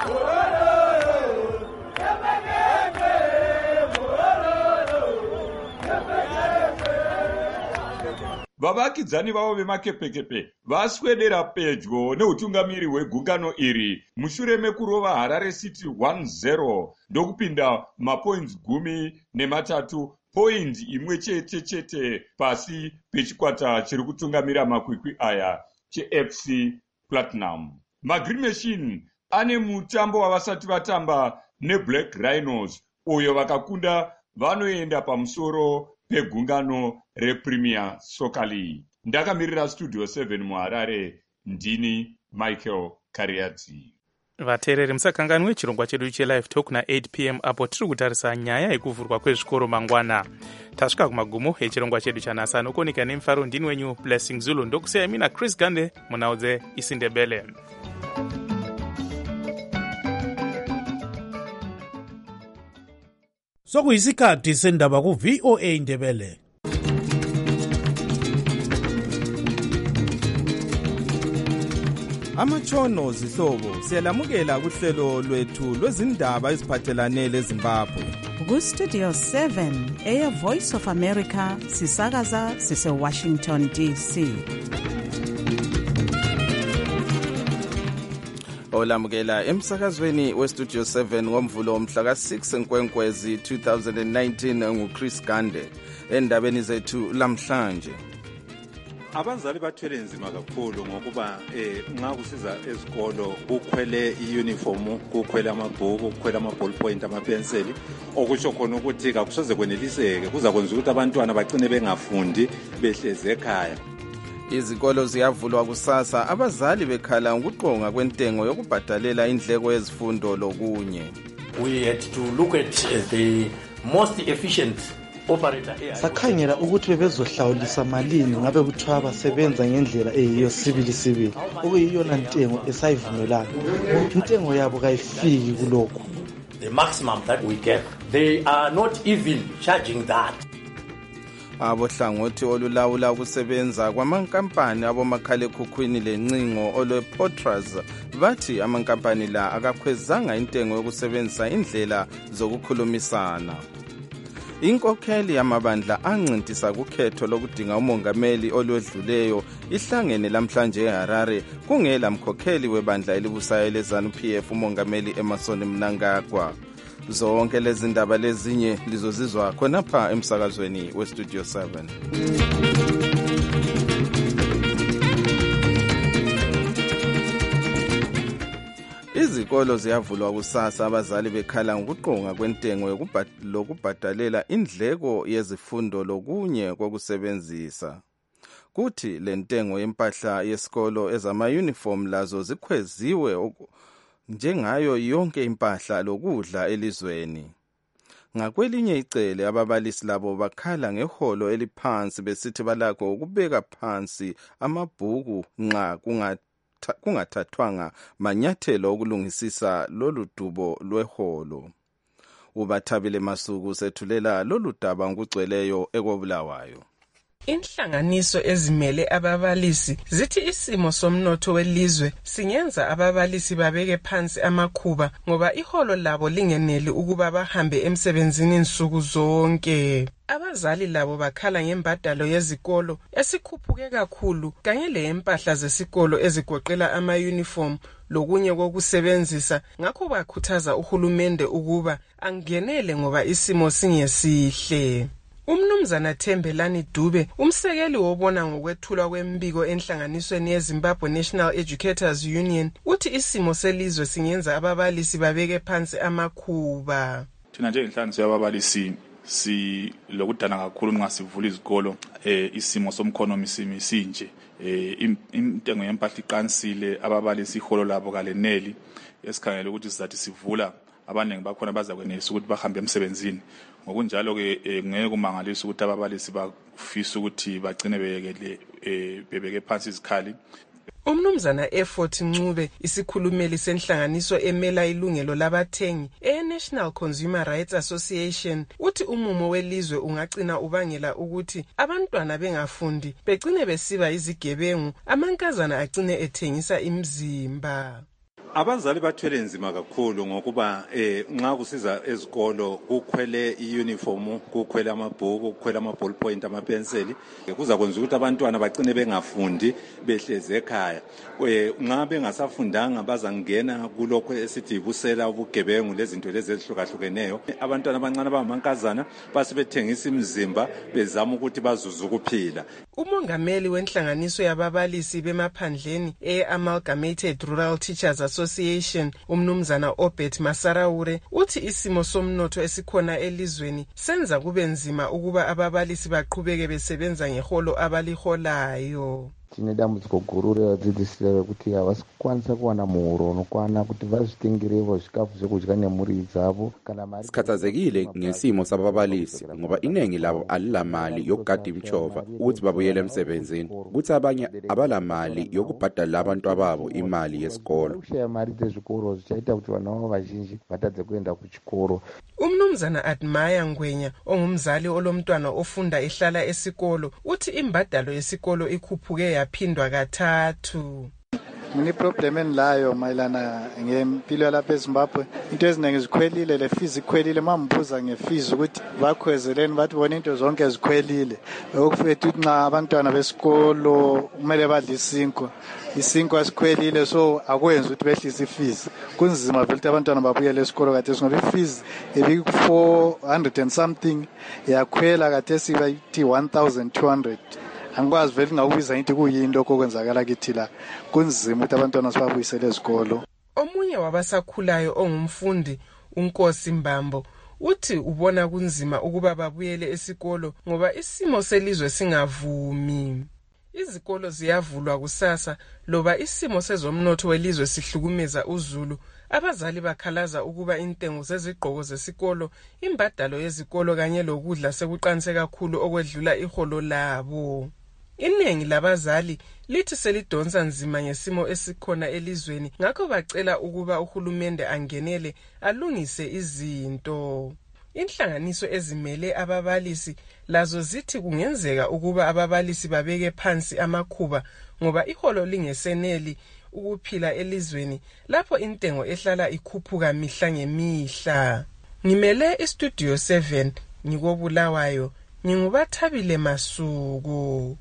T: Vavakidzani vavo vemakepekepe vaswedera pedyo neutungamiri hwegungano iri mushure mekurova Harare City 1-0 ndokupinda mapoints 13, point imwe chete pasi pechikwata chiri kutungamira makwikwi aya cheFC Platinum. magreen machine ane mutambo wavasati vatamba neBlack Rhinos uyo vakakunda vanoenda pamusoro pegungano rePremier Soccer League. Ndakamirira Studio 7 muHarare, ndini Michael Kariadzi.
E: Vateereri, musakanganwe chirongwa chedu chelive talk na8 p.m. apo tiri kutarisa nyaya yekuvhurwa kwezvikoro mangwana. Tasvika kumagumo echirongwa chedu chanhasi. Anokoneka nemufaro ndini wenyu Blessing Zulu. Ndokusiya imi naChris Gande munhau dzeIsindebele.
D: Sokuyisikhathi sendaba ku-VOA Ndebele.
B: Amatshono zihlobo siyalamukela kuhlelo lwethu lwezindaba eziphathelane leZimbabwe.
C: Ku-Studio 7 Air Voice of America sisakaza sise-Washington DC.
B: Olamukela emsakazweni weStudio 7 ngomvulo omhla ka-6 Nkwenkwezi 2019 nguChris Gande. Endabeni zethu lamhlanje,
W: abazali bathwele nzima kakhulu ngokuba nxa kusiza ezikolo kukhwele iuniform, kukhwele amabhuku, kukhwele amaballpoint, amapenseli, okusho khona ukuthi akusoze kweneliseke, kuza kwenza ukuthi abantwana bagcine bengafundi behleze ekhaya.
B: Izikolo ziyavulwa kusasa, abazali bekhala ngokuqonga kwentengo yokubhadalela indleko yezifundo lokunye.
F: We had to look at the most efficient operator.
X: Sakhangela ukuthi bebezohlawulisa malini ngabe kuthiwa basebenza ngendlela eyiyo sibili okuyiyona ntengo esayivumelana. Intengo yabo kayifiki kulokho.
F: The maximum that we get, they are not even charging that.
B: Abohlangothi olulawula ukusebenza kwamankampani abomakhalekhukhwini lencingo olwePotras bathi amankampani la akakhwezanga intengo yokusebenzisa indlela zokukhulumisana. Inkokheli yamabandla ancintisa kukhetho lokudinga umongameli olwedluleyo ihlangene lamhlanje eHarare kungela mkhokheli webandla elibusayo leZANU-PF umongameli Emmerson Mnangagwa. Zonke lezi ndaba lezinye lizozizwa khonapha emsakazweni weStudio 7. Izikolo ziyavulwa kusasa, abazali bekhala ngokuqonga kwentengo lokubhadalela indleko yezifundo lokunye kokusebenzisa. Kuthi le ntengo yempahla yesikolo ezama-uniform lazo zikhweziwe njengayo yonke impahla lokudla elizweni. Ngakwelinye icele ababalisi labo bakhala ngeholo eliphansi besithi balakho ukubeka phansi amabhuku nxa kungathathwanga manyathelo okulungisisa lolu dubo lweholo. UBathabile Masuku sethulela lolu daba ngokugcweleyo ekobulawayo.
Y: Inhlanganiso ezimele ababalisi zithi isimo somnotho welizwe singenza ababalisi babeke phansi amakhuba ngoba iholo labo lingeneli ukuba bahambe emsebenzini insuku zonke. Abazali labo bakhala ngembadalo yezikolo esikhuphuke kakhulu kanye lempahla zesikolo ezigoqela ama-uniform lokunye kokusebenzisa, ngakho bakhuthaza uhulumende ukuba angenele ngoba isimo singesihle. Umnumzana Thembelani Dube, umsekeli wobona ngokwethulwa kwembiko enhlanganisweni yeZimbabwe National Educators Union, uthi isimo selizwe singenza ababalisi babeke phansi amakhuba.
Z: Thina njengenhlanganiso yababalisi silokudana kakhulu nxa sivula izikolo, isimo somkhonomi simi sinje. Intengo yempahla iqansile, ababalisi iholo labo kaleneli. Esikhangele ukuthi sizathi sivula abaningi bakhona bazakwenelisa ukuthi bahambe emsebenzini. Ngokunjalo ke ngeke kumangalisa ukuthi ababalisi bafisa ukuthi bagcine bebeke phansi izikhali.
Y: Umnumzana Effort Ncube, isikhulumeli senhlanganiso emela ilungelo labathengi eNational Consumer Rights Association, uthi umumo welizwe ungagcina ubangela ukuthi abantwana bengafundi begcine besiba izigebengu, amankazana agcine ethengisa imizimba.
W: Abazali bathwele nzima kakhulu ngokuba nxa kusiza ezikolo kukhwele iuniform, kukhwele amabhuku, kukhwele amaballpoint, amapenseli, kuza kwenza ukuthi abantwana bagcine bengafundi behleze ekhaya. Nxa bengasafundanga bazangena kulokho esithi ibusela, ubugebengu lezinto lezi ezihlukahlukeneyo. Abantwana abancane abangamankazana basebethengisa imizimba bezama ukuthi bazuze ukuphila.
Y: Umongameli wenhlanganiso yababalisi bemaphandleni e-Amalgamated Rural Teachers Association, umnumzana Obert Masaraure, uthi isimo somnotho esikhona elizweni senza kube nzima ukuba ababalisi baqhubeke besebenza ngeholo abaliholayo.
A: Tine dambudziko guru revadzidzisi rekuti havasi kukwanisa kuwana muhoro unokwana kuti vazvitengerevo zvikafu zvekudya nemhuri dzavo.
H: Sikhathazekile ngesimo sababalisi ngoba iningi labo alilamali yokugada imchova ukuthi babuyele emsebenzini, kuthi abanye abalamali yokubhadala abantu ababo imali yesikolo.
A: Ukushaya mari dzezvikoro zvichaita kuti vana vavo vazhinji vatadze kuenda kuchikoro.
Y: Umnumzana Admaya Ngwenya, ongumzali olomntwana ofunda ehlala esikolo, uthi imbadalo yesikolo ikhuphuke yaphindwa kathathu.
J: Mini problem enlayo mayelana ngempilo yalapha eZimbabwe. Into eziningi zikhwelile, le fees ikhwelile. Mambuza ngefees ukuthi bakhwezeleni bathi bona into zonke zikhwelile. Okufethu ukuthi nxa abantwana besikolo kumele badle isinkwa sikhwelile, so akwenzi ukuthi behlise ifees. Kunzima vele ukuthi abantwana babuyele esikolo kade ngoba ifees ebi 400 and something yakhwela kade sibayithi 1200. Angikwazi vele ngawubiza into kuyinto okwenzakala kithi la. Kunzima ukuthi abantwana sibabuyisele ezikolo.
Y: Omunye wabasakhulayo ongumfundi uNkosi Mbambo uthi ubona kunzima ukuba babuyele esikolo ngoba isimo selizwe singavumi. Izikolo ziyavulwa kusasa loba isimo sezomnotho welizwe sihlukumeza uZulu. Abazali bakhalaza ukuba intengo zezigqoko zesikolo, imbadalo yezikolo kanye lokudla sekuqanise kakhulu okwedlula iholo labo. Iningi labazali lithi selidonsa nzima ngesimo esikhona elizweni, ngakho bacela ukuba uhulumende angenele alungise izinto. Inhlanganiso ezimele ababalisi lazo zithi kungenzeka ukuba ababalisi babeke phansi amakhuba ngoba iholo lingeseneli ukuphila elizweni lapho intengo ehlala ikhuphuka mihla ngemihla. Ngimele iStudio 7 ngikobulawayo, ngingubathabile Masuku.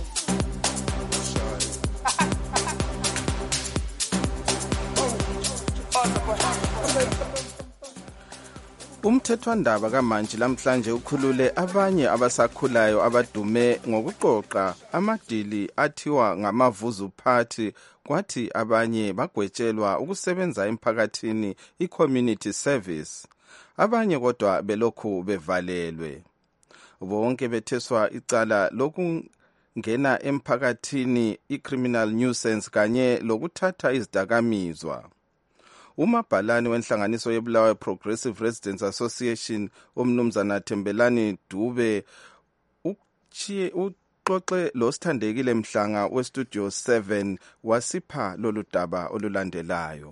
B: Umthethwandaba kamanje lamhlanje ukhulule abanye abasakhulayo abadume ngokuqoqa amadili athiwa ngamavuzu party, kwathi abanye bagwetshelwa ukusebenza emphakathini i-community service. Abanye kodwa belokhu bevalelwe. Bonke betheswa icala lokungena emphakathini i-criminal nuisance kanye lokuthatha izidakamizwa. Umabhalani wenhlanganiso yeBulawayo Progressive Residents Association umnumzana Thembelani Dube uxoxe lo Sithandekile Mhlanga weStudio 7 wasipha lolu daba olulandelayo.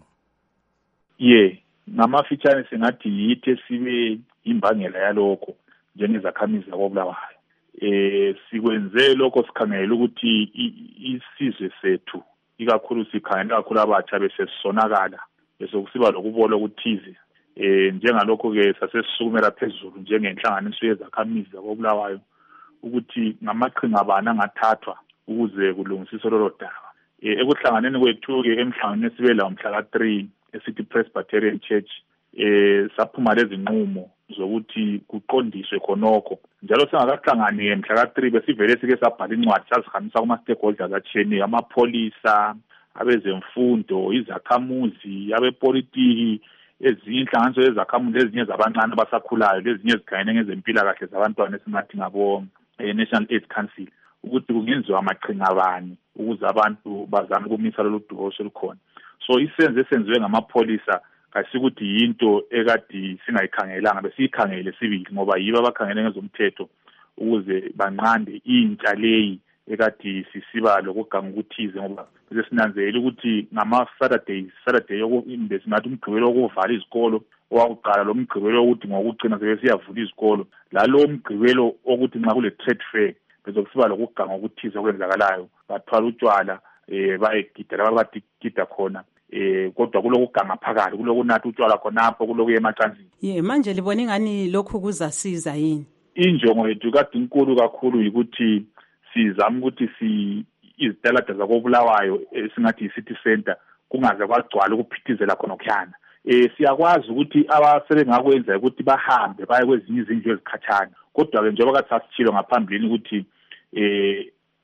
K: Ngamafitshane singathi yithe sibe imbangela yalokho njengezakhamizi zakoBulawayo. Sikwenze lokho sikhangela ukuthi isizwe sethu ikakhulu sikhangela kakhulu abatsha besesonakala besokusiba lokubola ukuthize njengalokho ke sasesisukumela phezulu njengenhlanganiso yezakhamizi zakoBulawayo ukuthi ngamaqhinga abana angathathwa ukuze kulungisiswe lolo daba. Ekuhlanganeni kwethu ke emhlanganweni sibela umhla ka3 eCity Presbyterian Church saphuma lezi nqumo zokuthi kuqondiswe khonokho. Njalo singakahlangani mhla ka3 besivele sike sabhala incwadi sazihambisa kuma stakeholders atheni, amapholisa, abezemfundo, izakhamuzi, abepolitiki, ezinye inhlanganiso ezakhamuzi ezinye zabancane abasakhulayo, lezinye ezikhangene ngezempilakahle zabantwana esingathi ngabo National AIDS Council, ukuthi kungenziwa amaqhinga bani ukuze abantu bazame ukumisa lolu dumo olukhona. So isenze esenziwe ngamapholisa kasikuthi yinto ekade singayikhangelanga, besiyikhangele sibili ngoba yibo abakhangele ngezomthetho ukuze banqande intsha leyi ekade sisiba lokuganga ukuthize ngoba sesinanzela ukuthi ngama-Saturday singathi umgqibelo wokuvala izikolo owakuqala lo mgqibelo ukuthi ngokugcina sebesiyavula izikolo lalo mgqibelo ukuthi nxa kule trade fair bezokusiba lokuganga ukuthize okwenzakalayo bathwala utshwala bayegida laba badigida khona kodwa kulokuganga phakathi kulokunatha utshwala khonapho kulokuya emacansini.
C: Manje libona ingani lokhu kuzasiza yini?
K: Injongo yethu kade inkulu kakhulu ukuthi sizama ukuthi izitalada zakoBulawayo esingathi i-city center kungaze kwagcwala ukuphithizela khona okukhana. Siyakwazi ukuthi abasebengakwenza ukuthi bahambe baye kwezinye izindlu ezikhatshana, kodwa ke njengoba kathi sasitshilo ngaphambilini ukuthi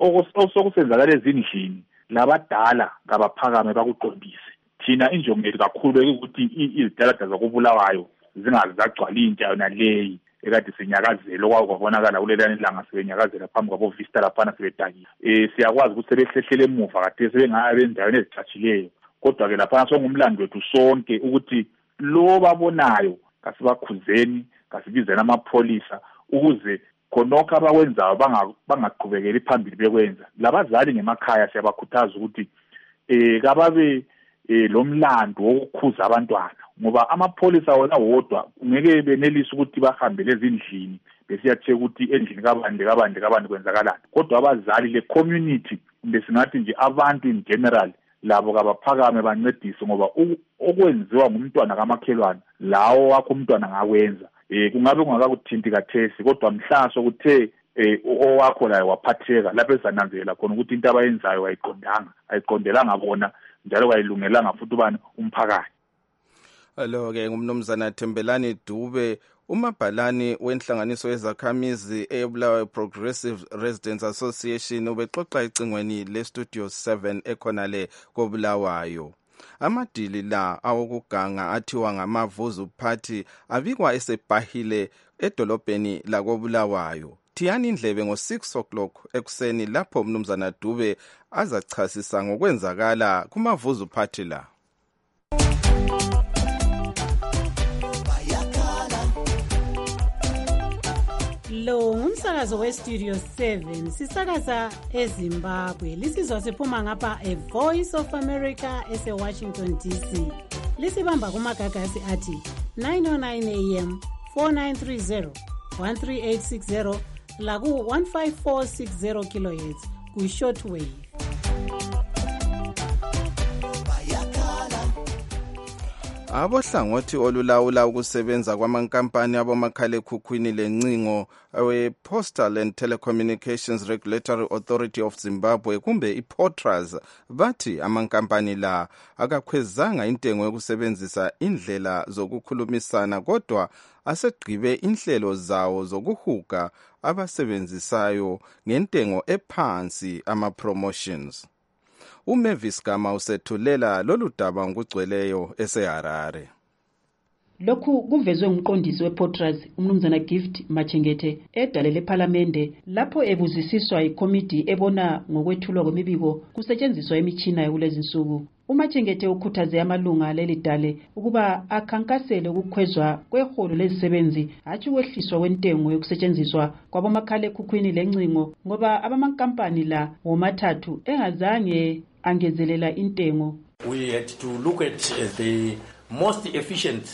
K: osokusenzakala ezindlini labadala kabaphakame bakuqondise. Thina injongo yethu kakhulu ukuthi izidalada zakubulawayo zingazi zagcwala intsha yona leyi ekade sinyakazelo kwabonakala kulelani ilanga sibenyakazela phambi kwabo vista laphana sebedakile. Siyakwazi ukuthi sebehlehlele emuva kade sebengaya endaweni ezicatshileyo, kodwa ke laphana sokungumlando wethu sonke ukuthi lo babonayo kasibakhuzeni, kasibizeni amapholisa ukuze khonokho abakwenzayo bangaqhubekeli phambili bekwenza. Labazali ngemakhaya siyabakhuthaza ukuthi kababe lo mlando wokukhuza abantwana, ngoba amapholisa wona wodwa ngeke benelise ukuthi bahambe lezindlini besiyatheka ukuthi endlini kabande kwenzakalani. Kodwa abazali le community besingathi nje abantu in general labo kabaphakame bancedise, ngoba okwenziwa ngumntwana kamakhelwane lawo wakho umntwana ngakwenza. Kungabe kungakakuthinti kathesi, kodwa mhlaso kuthe owakho laye waphatheka, lapho esananzelela khona ukuthi into abayenzayo ayiqondelanga bona njalo kayilungelanga futhi ubani umphakathi.
B: Lo-ke ngumnumzana Thembelani Dube, umabhalani wenhlanganiso yezakhamizi eBulawayo Progressive Residents Association, ubexoxa ecingweni leStudio 7 ekhona le koBulawayo. Amadili la awokuganga athiwa ngamavuzu party abikwa esebhahile edolobheni lakoBulawayo. Thiyani indlebe ngo-6 o'clock ekuseni lapho umnumzana Dube azachasisa ngokwenzakala kumavuzu party la.
C: Lo ngumsakazo weStudio 7 sisakaza eZimbabwe. Lisizwa siphuma ngapha eVoice of America eseWashington DC. Lisibamba kumagagasi athi 909 AM 4930 13860 laku 15460 kHz ku shortwave.
B: Abohlangothi olulawula ukusebenza kwamankampani abomakhalekhukhwini lencingo we-Postal and Telecommunications Regulatory Authority of Zimbabwe kumbe i-POTRAZ bathi amankampani la akakhwezanga intengo yokusebenzisa indlela zokukhulumisana, kodwa asegqibe inhlelo zawo zokuhuga abasebenzisayo ngentengo ephansi, ama-promotions. uMavis Gama usethulela lolu daba ngokugcweleyo eseHarare.
G: Lokhu kuvezwe umqondisi wePOTRAZ umnumzana Gift Machengete edalele ePhalamende lapho ebuzisiswa ikomiti ebona ngokwethulwa kwemibiko kusetshenziswa imitshina kulezi nsuku. uMachengete ukhuthaze amalunga leli dale ukuba akhankasele ukukhwezwa kweholo lezisebenzi hatshi ukwehliswa kwentengo yokusetshenziswa kwabomakhalekhukhwini lencingo, ngoba abamankampani la womathathu engazange angezelela intengo.
F: We had to look at the most efficient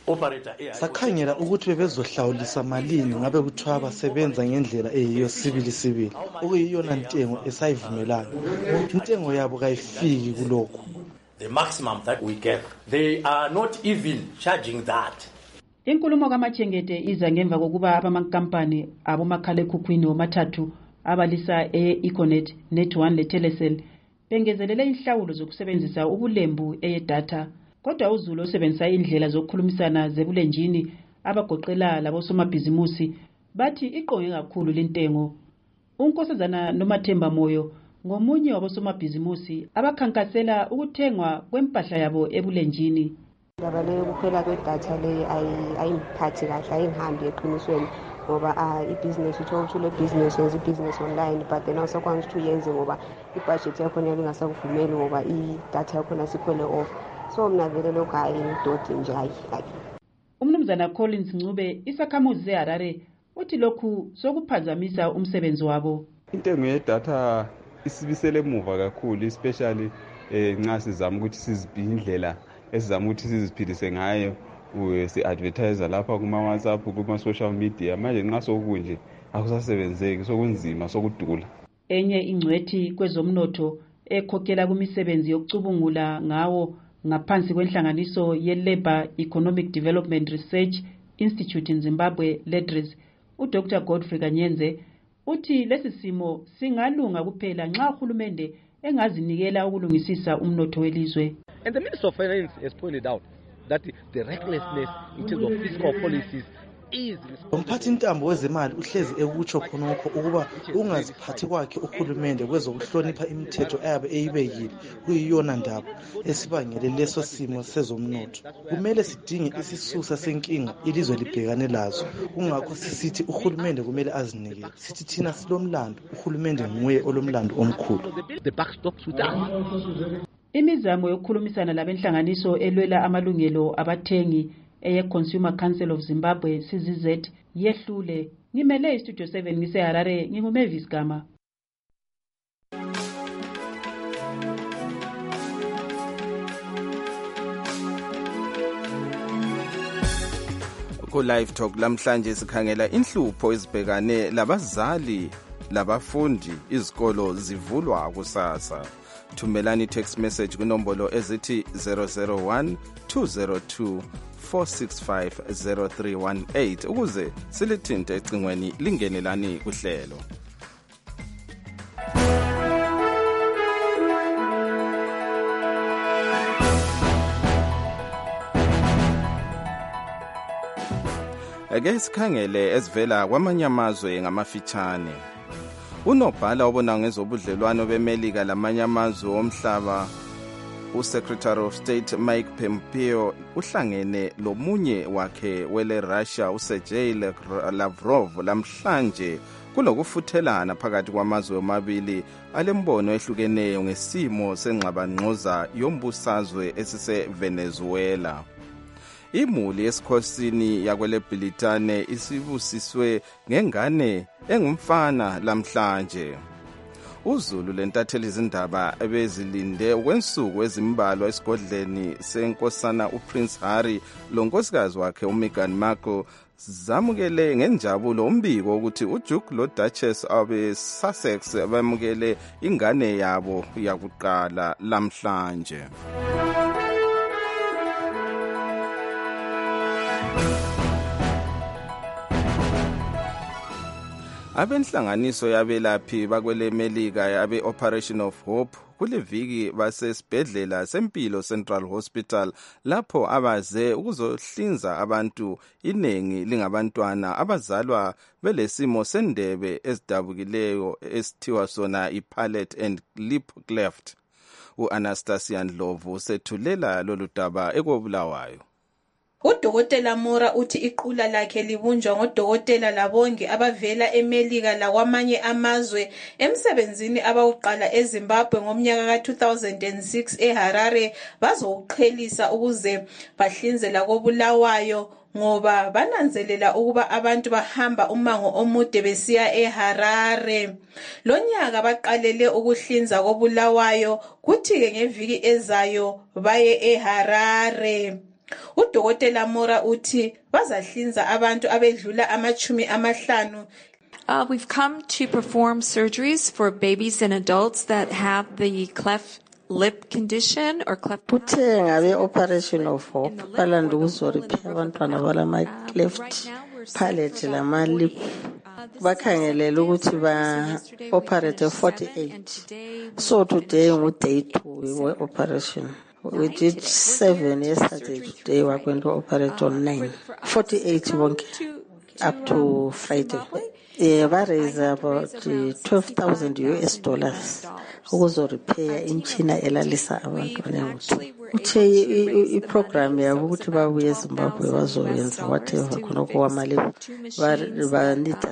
X: sakhangela ukuthi bebezohlawulisa malini ngabe kuthiwa basebenza ngendlela eyiyo sibili okuyiyona ntengo esayivumelayo. Intengo yabo kayifiki kulokho.
F: The maximum that we get, they are not even charging that.
G: Inkulumo kaMachengete iza ngemva kokuba abamankampani abomakhalekhukhwini womathathu abalisa e-Econet, Net1 leTelecel bengezelele inhlawulo zokusebenzisa ubulembu eyedatha. Kodwa uZulu osebenzisa indlela zokukhulumisana zebulenjini abagoqela labosomabhizimusi bathi iqonge kakhulu lentengo. uNkosazana Nomathemba Moyo ngomunye wabosomabhizimusi abakhankasela ukuthengwa kwempahla yabo ebulenjini.
I: Ndaba le kuphela kwedatha le ayingiphathi kahle, ayingihambi eqinisweni ngoba i-business uthola ukuthi le business yenza i-business online, but then awusakwazi ukuthi uyenze ngoba i-budget yakhona ingasakuvumeli ngoba i-data yakhona sikhwele off. So mina vele lokho ayingidodi nje like.
G: Umnumzana Collins Ncube isakhamuzi seHarare uthi lokhu sokuphazamisa umsebenzi wabo.
L: Intengo yedatha isibisele emuva kakhulu, especially nxa sizama ukuthi sizibhindlela esizama ukuthi siziphilise ngayo, si-advertise lapha kuma-WhatsApp, kuma-social media. Manje nxa sokunje akusasebenzeki, sokunzima, sokudula.
G: Enye ingcwethi kwezomnotho ekhokhela kumisebenzi yokucubungula ngawo ngaphansi kwenhlanganiso ye-Labour Economic Development Research Institute in Zimbabwe, LEDRES, uDr. Godfrey Kanyenze uthi lesi simo singalunga kuphela nxa uhulumende engazinikela ukulungisisa umnotho welizwe.
M: And the Minister of Finance has pointed out that the recklessness in terms of fiscal policies
X: umphathi intambo wezemali uhlezi ekutsho khonokho ukuba ungaziphathi kwakhe uhulumende kwezokuhlonipha imithetho ayabe eyibekile kuyiyona ndaba esibangele leso simo sezomnotho. Kumele sidinge isisusa senkinga ilizwe libhekane lazo. Kungakho sisithi uhulumende kumele azinikele. Sithi thina silomlando, uhulumende nguye olomlando omkhulu.
G: Imizamo yokukhulumisana labenhlanganiso elwela amalungelo abathengi eye-Consumer Council of Zimbabwe CZZ yehlule. Ngimele iStudio 7 ngiseHarare, nginguMavis Gama.
B: Ku-Live Talk lamhlanje sikhangela inhlupho ezibhekane labazali labafundi izikolo zivulwa kusasa. Thumelani text message kunombolo ezithi 001 202 465 0318 ukuze silithinte ecingweni lingenelani kuhlelo. Ake sikhangele ezivela kwamanye amazwe ngamafitshane. Unobhala obona ngezobudlelwano beMelika lamanye amazwe omhlaba uSecretary of State Mike Pompeo uhlangene lomunye wakhe wele Russia uSergey Lavrov lamhlanje kulokufuthelana phakathi kwamazwe omabili alembono ehlukeneyo ngesimo sengxabangxoza yombusazwe esiseVenezuela. Imuli esikhosini yakwele Britane isibusiswe ngengane engumfana lamhlanje. Uzulu lentatheli izindaba ebezilinde ukwensuku ezimbalwa esigodleni senkosana uPrince Harry lonkosikazi wakhe uMeghan Markle zamukele ngenjabulo umbiko ukuthi uDuke loDuchess abeSussex bamukele ingane yabo yakuqala lamhlanje. Abenhlanganiso yabelaphi bakwele Melika yabe Operation of Hope kuleviki basesibhedlela sempilo Central Hospital lapho abaze ukuzohlinza abantu iningi lingabantwana abazalwa belesimo sendebe ezidabukileyo esithiwa sona i-palate and lip cleft. U-Anastasia Ndlovu sethulela lolu daba ekobulawayo.
M: Udokotela Mora uthi iqula lakhe libunjwa ngodokotela labongi abavela eMelika lakwamanye amazwe emsebenzini abawuqala eZimbabwe ngomnyaka ka-2006 eHarare bazowuqhelisa ukuze bahlinzela kobulawayo ngoba bananzelela ukuba abantu bahamba umango omude besiya eHarare. Lonyaka baqalele ukuhlinza kobulawayo kuthi-ke ngeviki ezayo baye eHarare. Udokotela Mora uthi bazahlinza abantu abedlula ama-50.
N: We've come to perform surgeries for babies and adults that have the cleft lip condition or cleft.
O: Kuthe ngabe operation of hope balanda ukuzoripha abantwana balama cleft palate lama lip. Bakhangelela ukuthi ba operate 48. So today day 2 we operation. We did 7 yesterday. Today we're going to operate on 9. 48 up to Friday. That is about $12,000 US. Ukuzo repair imchina elalisa abantwana ukuthi iprogram yabo ukuthi babuye eZimbabwe bazoyenza whatever khonoko kwamali banida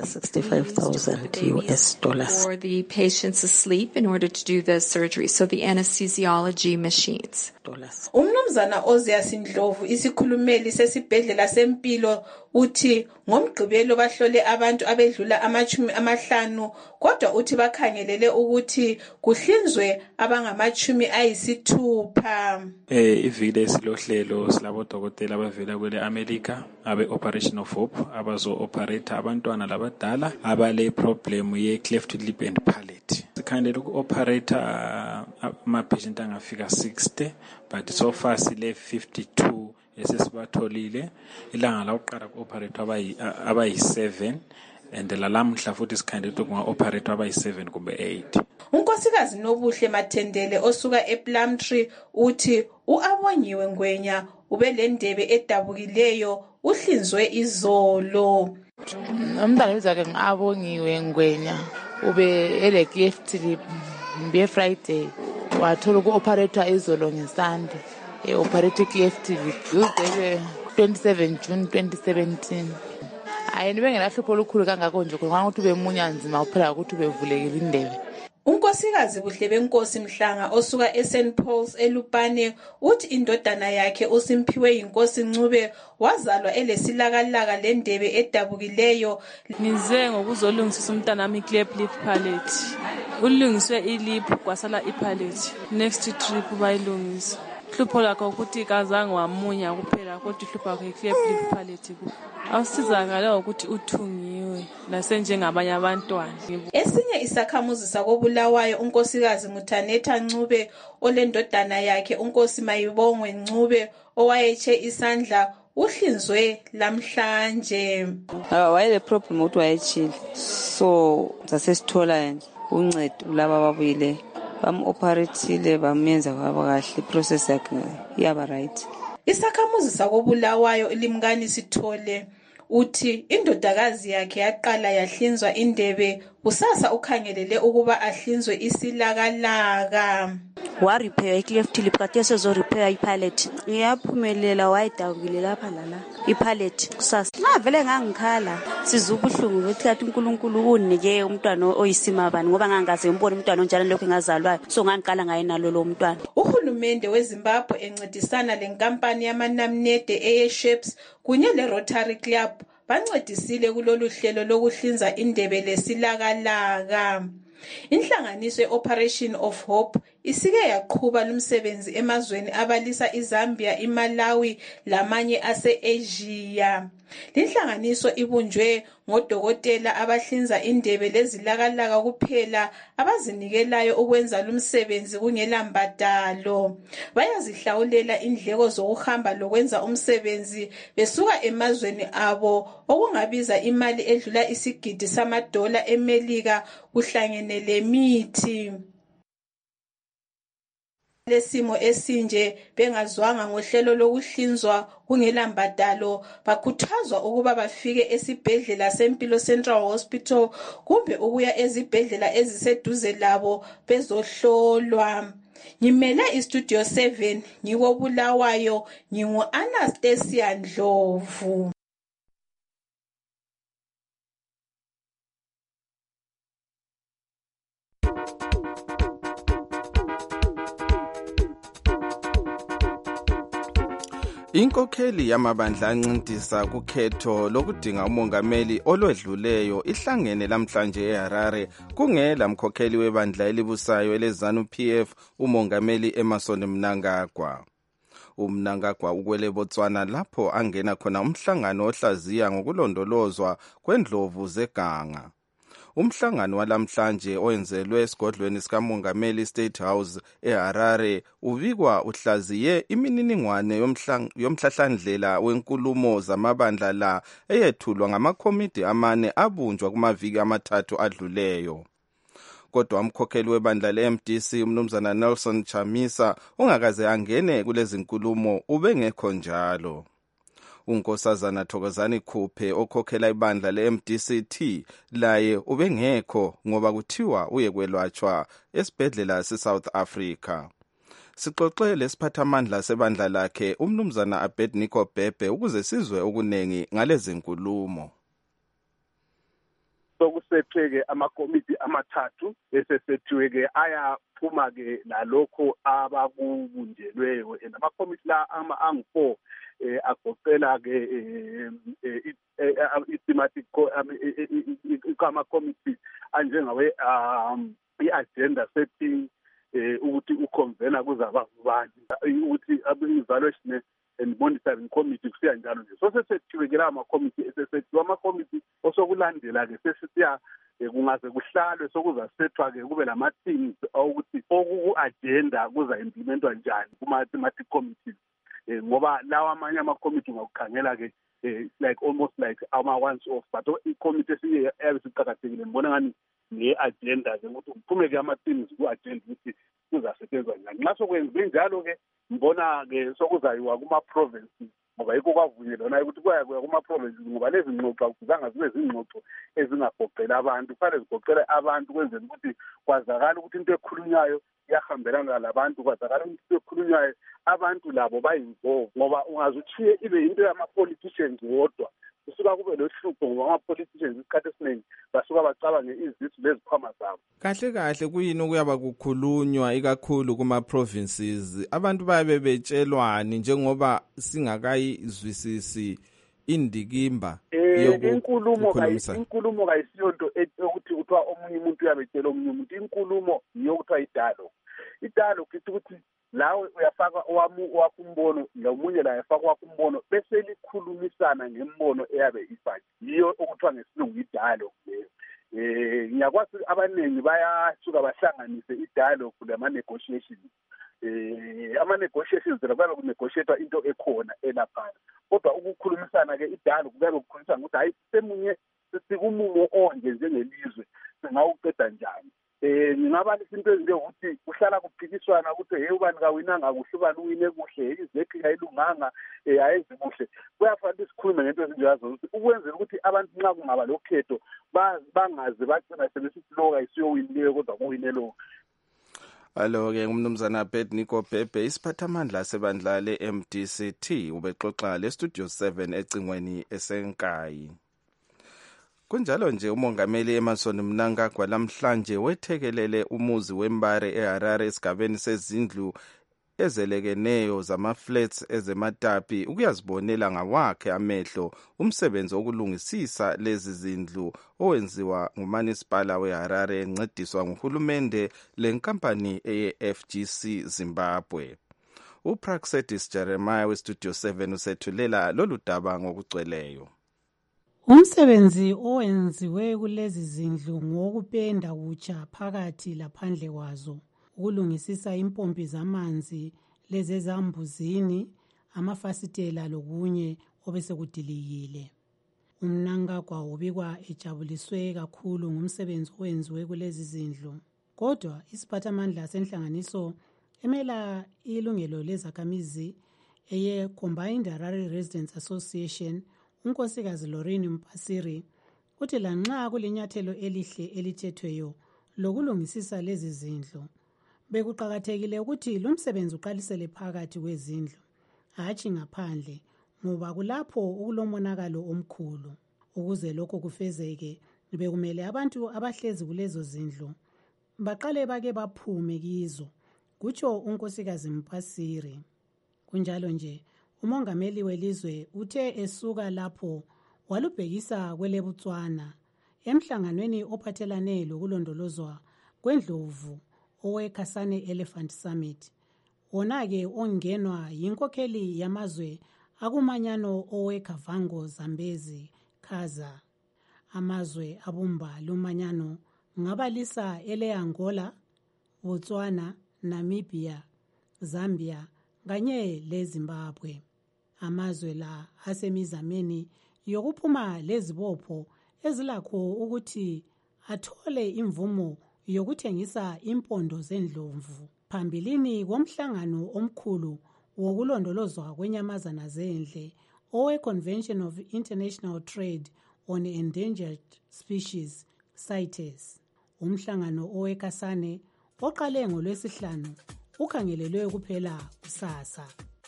O: $65,000 US
N: for the patients asleep in order to do the surgery, so the anesthesiology machines.
M: Umnumzana Ozias Ndlovu isikhulumeli sesibhedlela sempilo uthi ngomgqibelo bahlole abantu abedlula ama-50 kodwa uthi bakhangelele ukuthi kuhlinzwe abangama-60.
Z: Iviki esilohlelo silabodokotela abavela kwele America abe Operation of Hope abazo-operate abantwana labadala abale problem ye cleft lip and palate. Sikhandela uku-operate ama-patient angafika 60 but so far sile 52 esesibatholile. Ilanga la uqala ku-operate abayi-7 and lalamhla futhi sikhandela ukunga-operate abayi-7 kumbe 8.
M: Unkosikazi Nobuhle Mathendele osuka ePlumtree uthi uAbonyiwe Ngwenya ubelendebe edabukileyo uhlinzwe izolo.
P: Umntwana wezake ngabongiwe Ngwenya ube ele-gift mbe Friday wathola uku-operator izolo ngeSunday operate i-gift uzele 27 June 2017. Hayi bengelahlupho olukhulu kangako nje khona ukuthi bemunya nzima uphela ukuthi bevulekile indebe.
M: Unkosikazi Buhle Benkosi Mhlanga osuka eSt Paul's eLupane uthi indodana yakhe uSimphiwe Inkosi Ncube wazalwa elesilakalaka lendebe edabukileyo.
Q: Ngize ngokuzolungisisa umntanami i-cleft lip palate. Ulungiswe ilip kwasala ipalate. Next trip bayilungisa. Hlupho lakho ukuthi kazange wamunya kuphela kodwa ihlupho lakho i-cleft lip palate. Awusizakala ukuthi uthungiwe nasenjengabanye abantwana.
M: Esinye isakhamuzi sakobulawayo unkosikazi Muthanetha Ncube olendodana yakhe unkosi Mayibongwe Ncube owayetshe isandla uhlinzwe lamhlanje.
R: Wayele problem ukuthi wayechile so sasesithola uncedo laba babuyile bam-operathile bamenza kwaba kahle process yakhe yaba right.
M: Isakhamuzi sakobulawayo Ilimkani Sithole uthi indodakazi yakhe yaqala yahlinzwa indebe kusasa ukhangelele ukuba ahlinzwe isilakalaka.
S: Wa repair i-cleft lip kade sezo repair ipalate ngiyaphumelela wayidawukile lapha lala ipalate kusasa ngavele ngangikhala sizubuhlungu ukuthi kathi uNkulunkulu unike umntwana oyisimabani ngoba ngangaze umbone umntwana onjalo lokho engazalwayo so ngangiqala ngaye nalo lo mntwana.
M: Uhulumende weZimbabwe encedisana lenkampani yamanamnede eyeShapes kunye leRotary Club bancedisile kulolu hlelo lokuhlinza indebe lesilakalaka. Inhlanganiso ye-Operation of Hope isike yaqhuba lumsebenzi emazweni abalisa iZambia, iMalawi lamanye ase-Asia. Linhlanganiso ibunjwe ngodokotela abahlinza indebe lezilakalaka kuphela abazinikelayo ukwenza lumsebenzi kungelambadalo. Bayazihlawulela indleko zokuhamba lokwenza umsebenzi besuka emazweni abo okungabiza imali edlula isigidi $1 eMelika kuhlangene lemithi. Lesimo esinje bengazwanga ngohlelo lokuhlinzwa kungelambadalo bakhuthazwa ukuba bafike esibhedlela seMpilo Central Hospital kumbe ukuya ezibhedlela eziseduze labo bezohlolwa. Ngimele iStudio 7 ngikobulawayo ngingu-Anastasia Ndlovu.
B: Inkokheli yamabandla ancintisa kukhetho lokudinga umongameli olwedluleyo ihlangene lamhlanje eHarare kungela mkhokheli webandla elibusayo eleZANU-PF umongameli Emmerson Mnangagwa. UMnangagwa ukwele Botswana lapho angena khona umhlangano ohlaziya ngokulondolozwa kwendlovu zeganga. Umhlangano walamhlanje oyenzelwe esigodlweni sikamongameli State House eHarare ubikwa uhlaziye imininingwane yomhlahlandlela wenkulumo zamabandla la eyethulwa ngamakomiti 4 abunjwa kumaviki 3 adluleyo. Kodwa umkhokheli webandla le-MDC umnumzana Nelson Chamisa ungakaze angene kulezi nkulumo ubengekho njalo. Unkosazana Thokozani Khuphe okhokhela ibandla le-MDCT laye ubengekho ngoba kuthiwa uyekwelatshwa esibhedlela seSouth Africa. Sixoxe lesiphathamandla sebandla lakhe umnumzana Abednego Bhebhe ukuze sizwe okunengi ngalezi nkulumo.
U: Sokusetheke amakomiti 3 esesethiwe-ke ayaphuma-ke lalokho abakubunjelweyo amakomiti la angu-4 agoqela-ke i-thematic ama-committee anjengawe i-agenda setting ukuthi uconvena kuzaba kubani ukuthi i-evaluation and monitoring committee kusiya njalo nje so sesethiwe-ke lawo amakomiti esesethiwe amakomiti osokulandela-ke sesiya kungaze kuhlalwe sokuzasethwa-ke kube lama-teams okuthi oku-agenda kuza-implementwa njani kuma-thematic committees ngoba lawa amanye amakomiti ungakukhangela-ke like almost like ama-once off but ikomiti esiyabe siqakathekile ngibona ngani nge-agenda-ke ukuthi kuphume-ke ama-teams ku-agenda ukuthi kuzasetshenzwa njani. Nxa sokwenziwe njalo-ke ngibona-ke sokuzayiwa kuma-provinces ngoba yikho kwavunyelwana ukuthi kuya kuma-provinces ngoba lezi ngxoxo akufuzanga zibe zingxoxo ezingagoqela abantu, kufanele zigoqele abantu kwenzela ukuthi kwazakala ukuthi into ekhulunywayo iyahambelana labantu, kwazakala ukuthi into ekhulunywayo abantu labo bayinvolve ngoba ungaze uchiye ibe into yama-politicians wodwa kusuka kube lohlupho ngoba ama-politicians isikhathi esiningi basuka bacabange izisu lezikhwama zabo.
B: Kahle kahle kuyini okuyaba kukhulunywa ikakhulu kuma-provinces? Abantu bayabe betshelwani njengoba singakayizwisisi indikimba
U: inkulumo kayisiyonto ukuthi kuthiwa omunye umuntu uyabetshela omunye umuntu. Inkulumo yiyo kuthiwa idalo. Idalo kithi ukuthi lawe uyafaka owakho umbono nomunye la yafaka wakho umbono bese likhulumisana ngembono eyabe ifake. Yiyo okuthiwa ngesilungu idalo leyo. Ngiyakwazi abaningi bayasuka bahlanganise i-dialogue lama-negotiations. Ama-negotiations kuyabe kunegotiatwa into ekhona elaphana, kodwa ukukhulumisana-ke i-dialogue kuyabe kukhulumisana ukuthi hayi semunye sikumumo onje njengelizwe singawuqeda njani. Ngingabalisa into ezinjengokuthi kuhlala kuphikiswana ukuthi hey ubani kawinanga kuhle, ubani uwine kuhle, izekhi ayilunganga, ayenzi kuhle. Kuyafanele sikhulume ngento ezinjengazo ukuthi ukwenzela ukuthi abantu nxa kungaba lokhetho bangaze bagcina sebesithi lo kayisiyowinileyo kodwa kuwine lo.
B: Alo-ke umnumzana Abednego Bhebhe, isiphathamandla sebandla le-MDCT, ubexoxa le-Studio 7 ecingweni esenkayi. Kunjalo nje umongameli Emmerson Mnangagwa lamhlanje wethekelele umuzi wembare eHarare esigabeni sezindlu ezelekeneyo zama-flats ezematapi ukuyazibonela ngawakhe amehlo umsebenzi wokulungisisa lezi zindlu owenziwa ngumanisipala weHarare encediswa nguhulumende lenkampani eye-FGC Zimbabwe. uPraxedis Jeremiah weStudio 7 usethulela lolu daba ngokugcweleyo.
C: Umsebenzi owenziwe kulezi zindlu ngokupenda kutsha phakathi laphandle kwazo, ukulungisisa impompi zamanzi lezezambuzini, amafasitela lokunye obesekudilikile. Umnangagwa ubikwa ejabuliswe kakhulu ngumsebenzi owenziwe kulezi zindlu. Kodwa isiphathamandla senhlanganiso emela ilungelo lezakhamizi eye Combined Harare Residents Association unkosikazi Lorraine Mpasiri uthi lanxa kulinyathelo elihle elithethweyo lokulungisisa lezi zindlu, bekuqakathekile ukuthi lo msebenzi uqalisele phakathi kwezindlu hatshi ngaphandle ngoba kulapho ukulomonakalo omkhulu. Ukuze lokho kufezeke bekumele abantu abahlezi kulezo zindlu baqale bake baphume kizo, kutsho unkosikazi Mpasiri. Kunjalo nje umongameli welizwe uthe esuka lapho walubhekisa kweleBotswana emhlanganweni ophathelane lokulondolozwa kwendlovu oweKasane Elephant Summit, wona-ke ongenwa yinkokheli yamazwe akumanyano oweKavango Zambezi Khaza. Amazwe abumba lumanyano ngabalisa ele-Angola, Botswana, Namibia, Zambia kanye leZimbabwe. Amazwe la asemizameni yokuphuma lezibopho ezilakho ukuthi athole imvumo yokuthengisa impondo zendlovu phambilini komhlangano omkhulu wokulondolozwa kwenyamazana zendle owe-Convention of International Trade on Endangered Species, CITES. Umhlangano oweKasane oqale ngoLwesihlanu ukhangelelwe kuphela kusasa.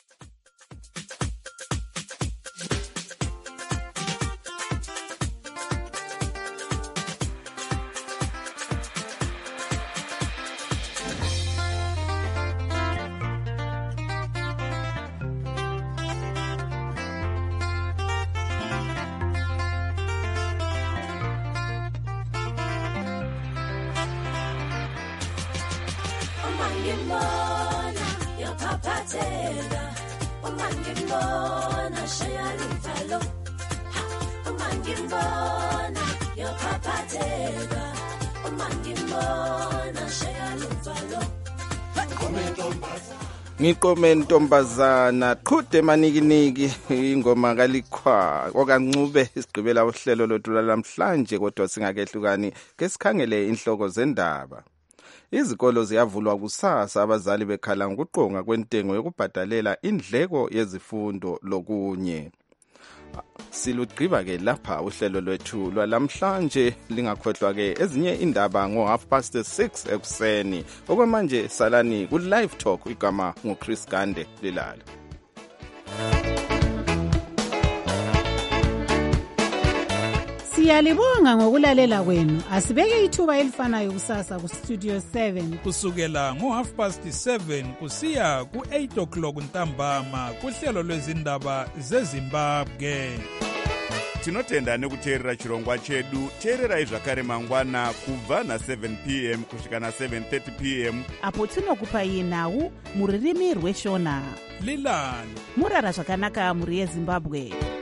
B: Ngiqome ntombazana qhude manikiniki ingoma kalikhwa okancube isigqibela uhlelo lothu namhlanje, kodwa singakehlukani ke sikhangele inhloko zendaba. Izikolo ziyavulwa kusasa, abazali bekhala ngokuqonga kwentengo yokubhadalela indleko yezifundo lokunye. Silugqiba-ke lapha uhlelo lwethu lwalamhlanje. Lingakhohlwa ke ezinye indaba ngo 6:30 ekuseni. Okwamanje salani ku Live Talk, igama nguChris Gande Lilala.
C: Siyalibonga ngokulalela kwenu. Asibeke ithuba elifanayo kusasa ku Studio 7
D: kusukela ngo 7:30 kusiya ku 8 o'clock ntambama kuhlelo lwezindaba zeZimbabwe.
E: Tinotenda nekuteerera chirongwa chedu. Teererai zvakare mangwana kubva na7 p.m. kusvika na7:30 p.m.
H: apo tinokupai nhau muririmi rweshona.
D: Lilani
H: murara zvakanaka muri yeZimbabwe.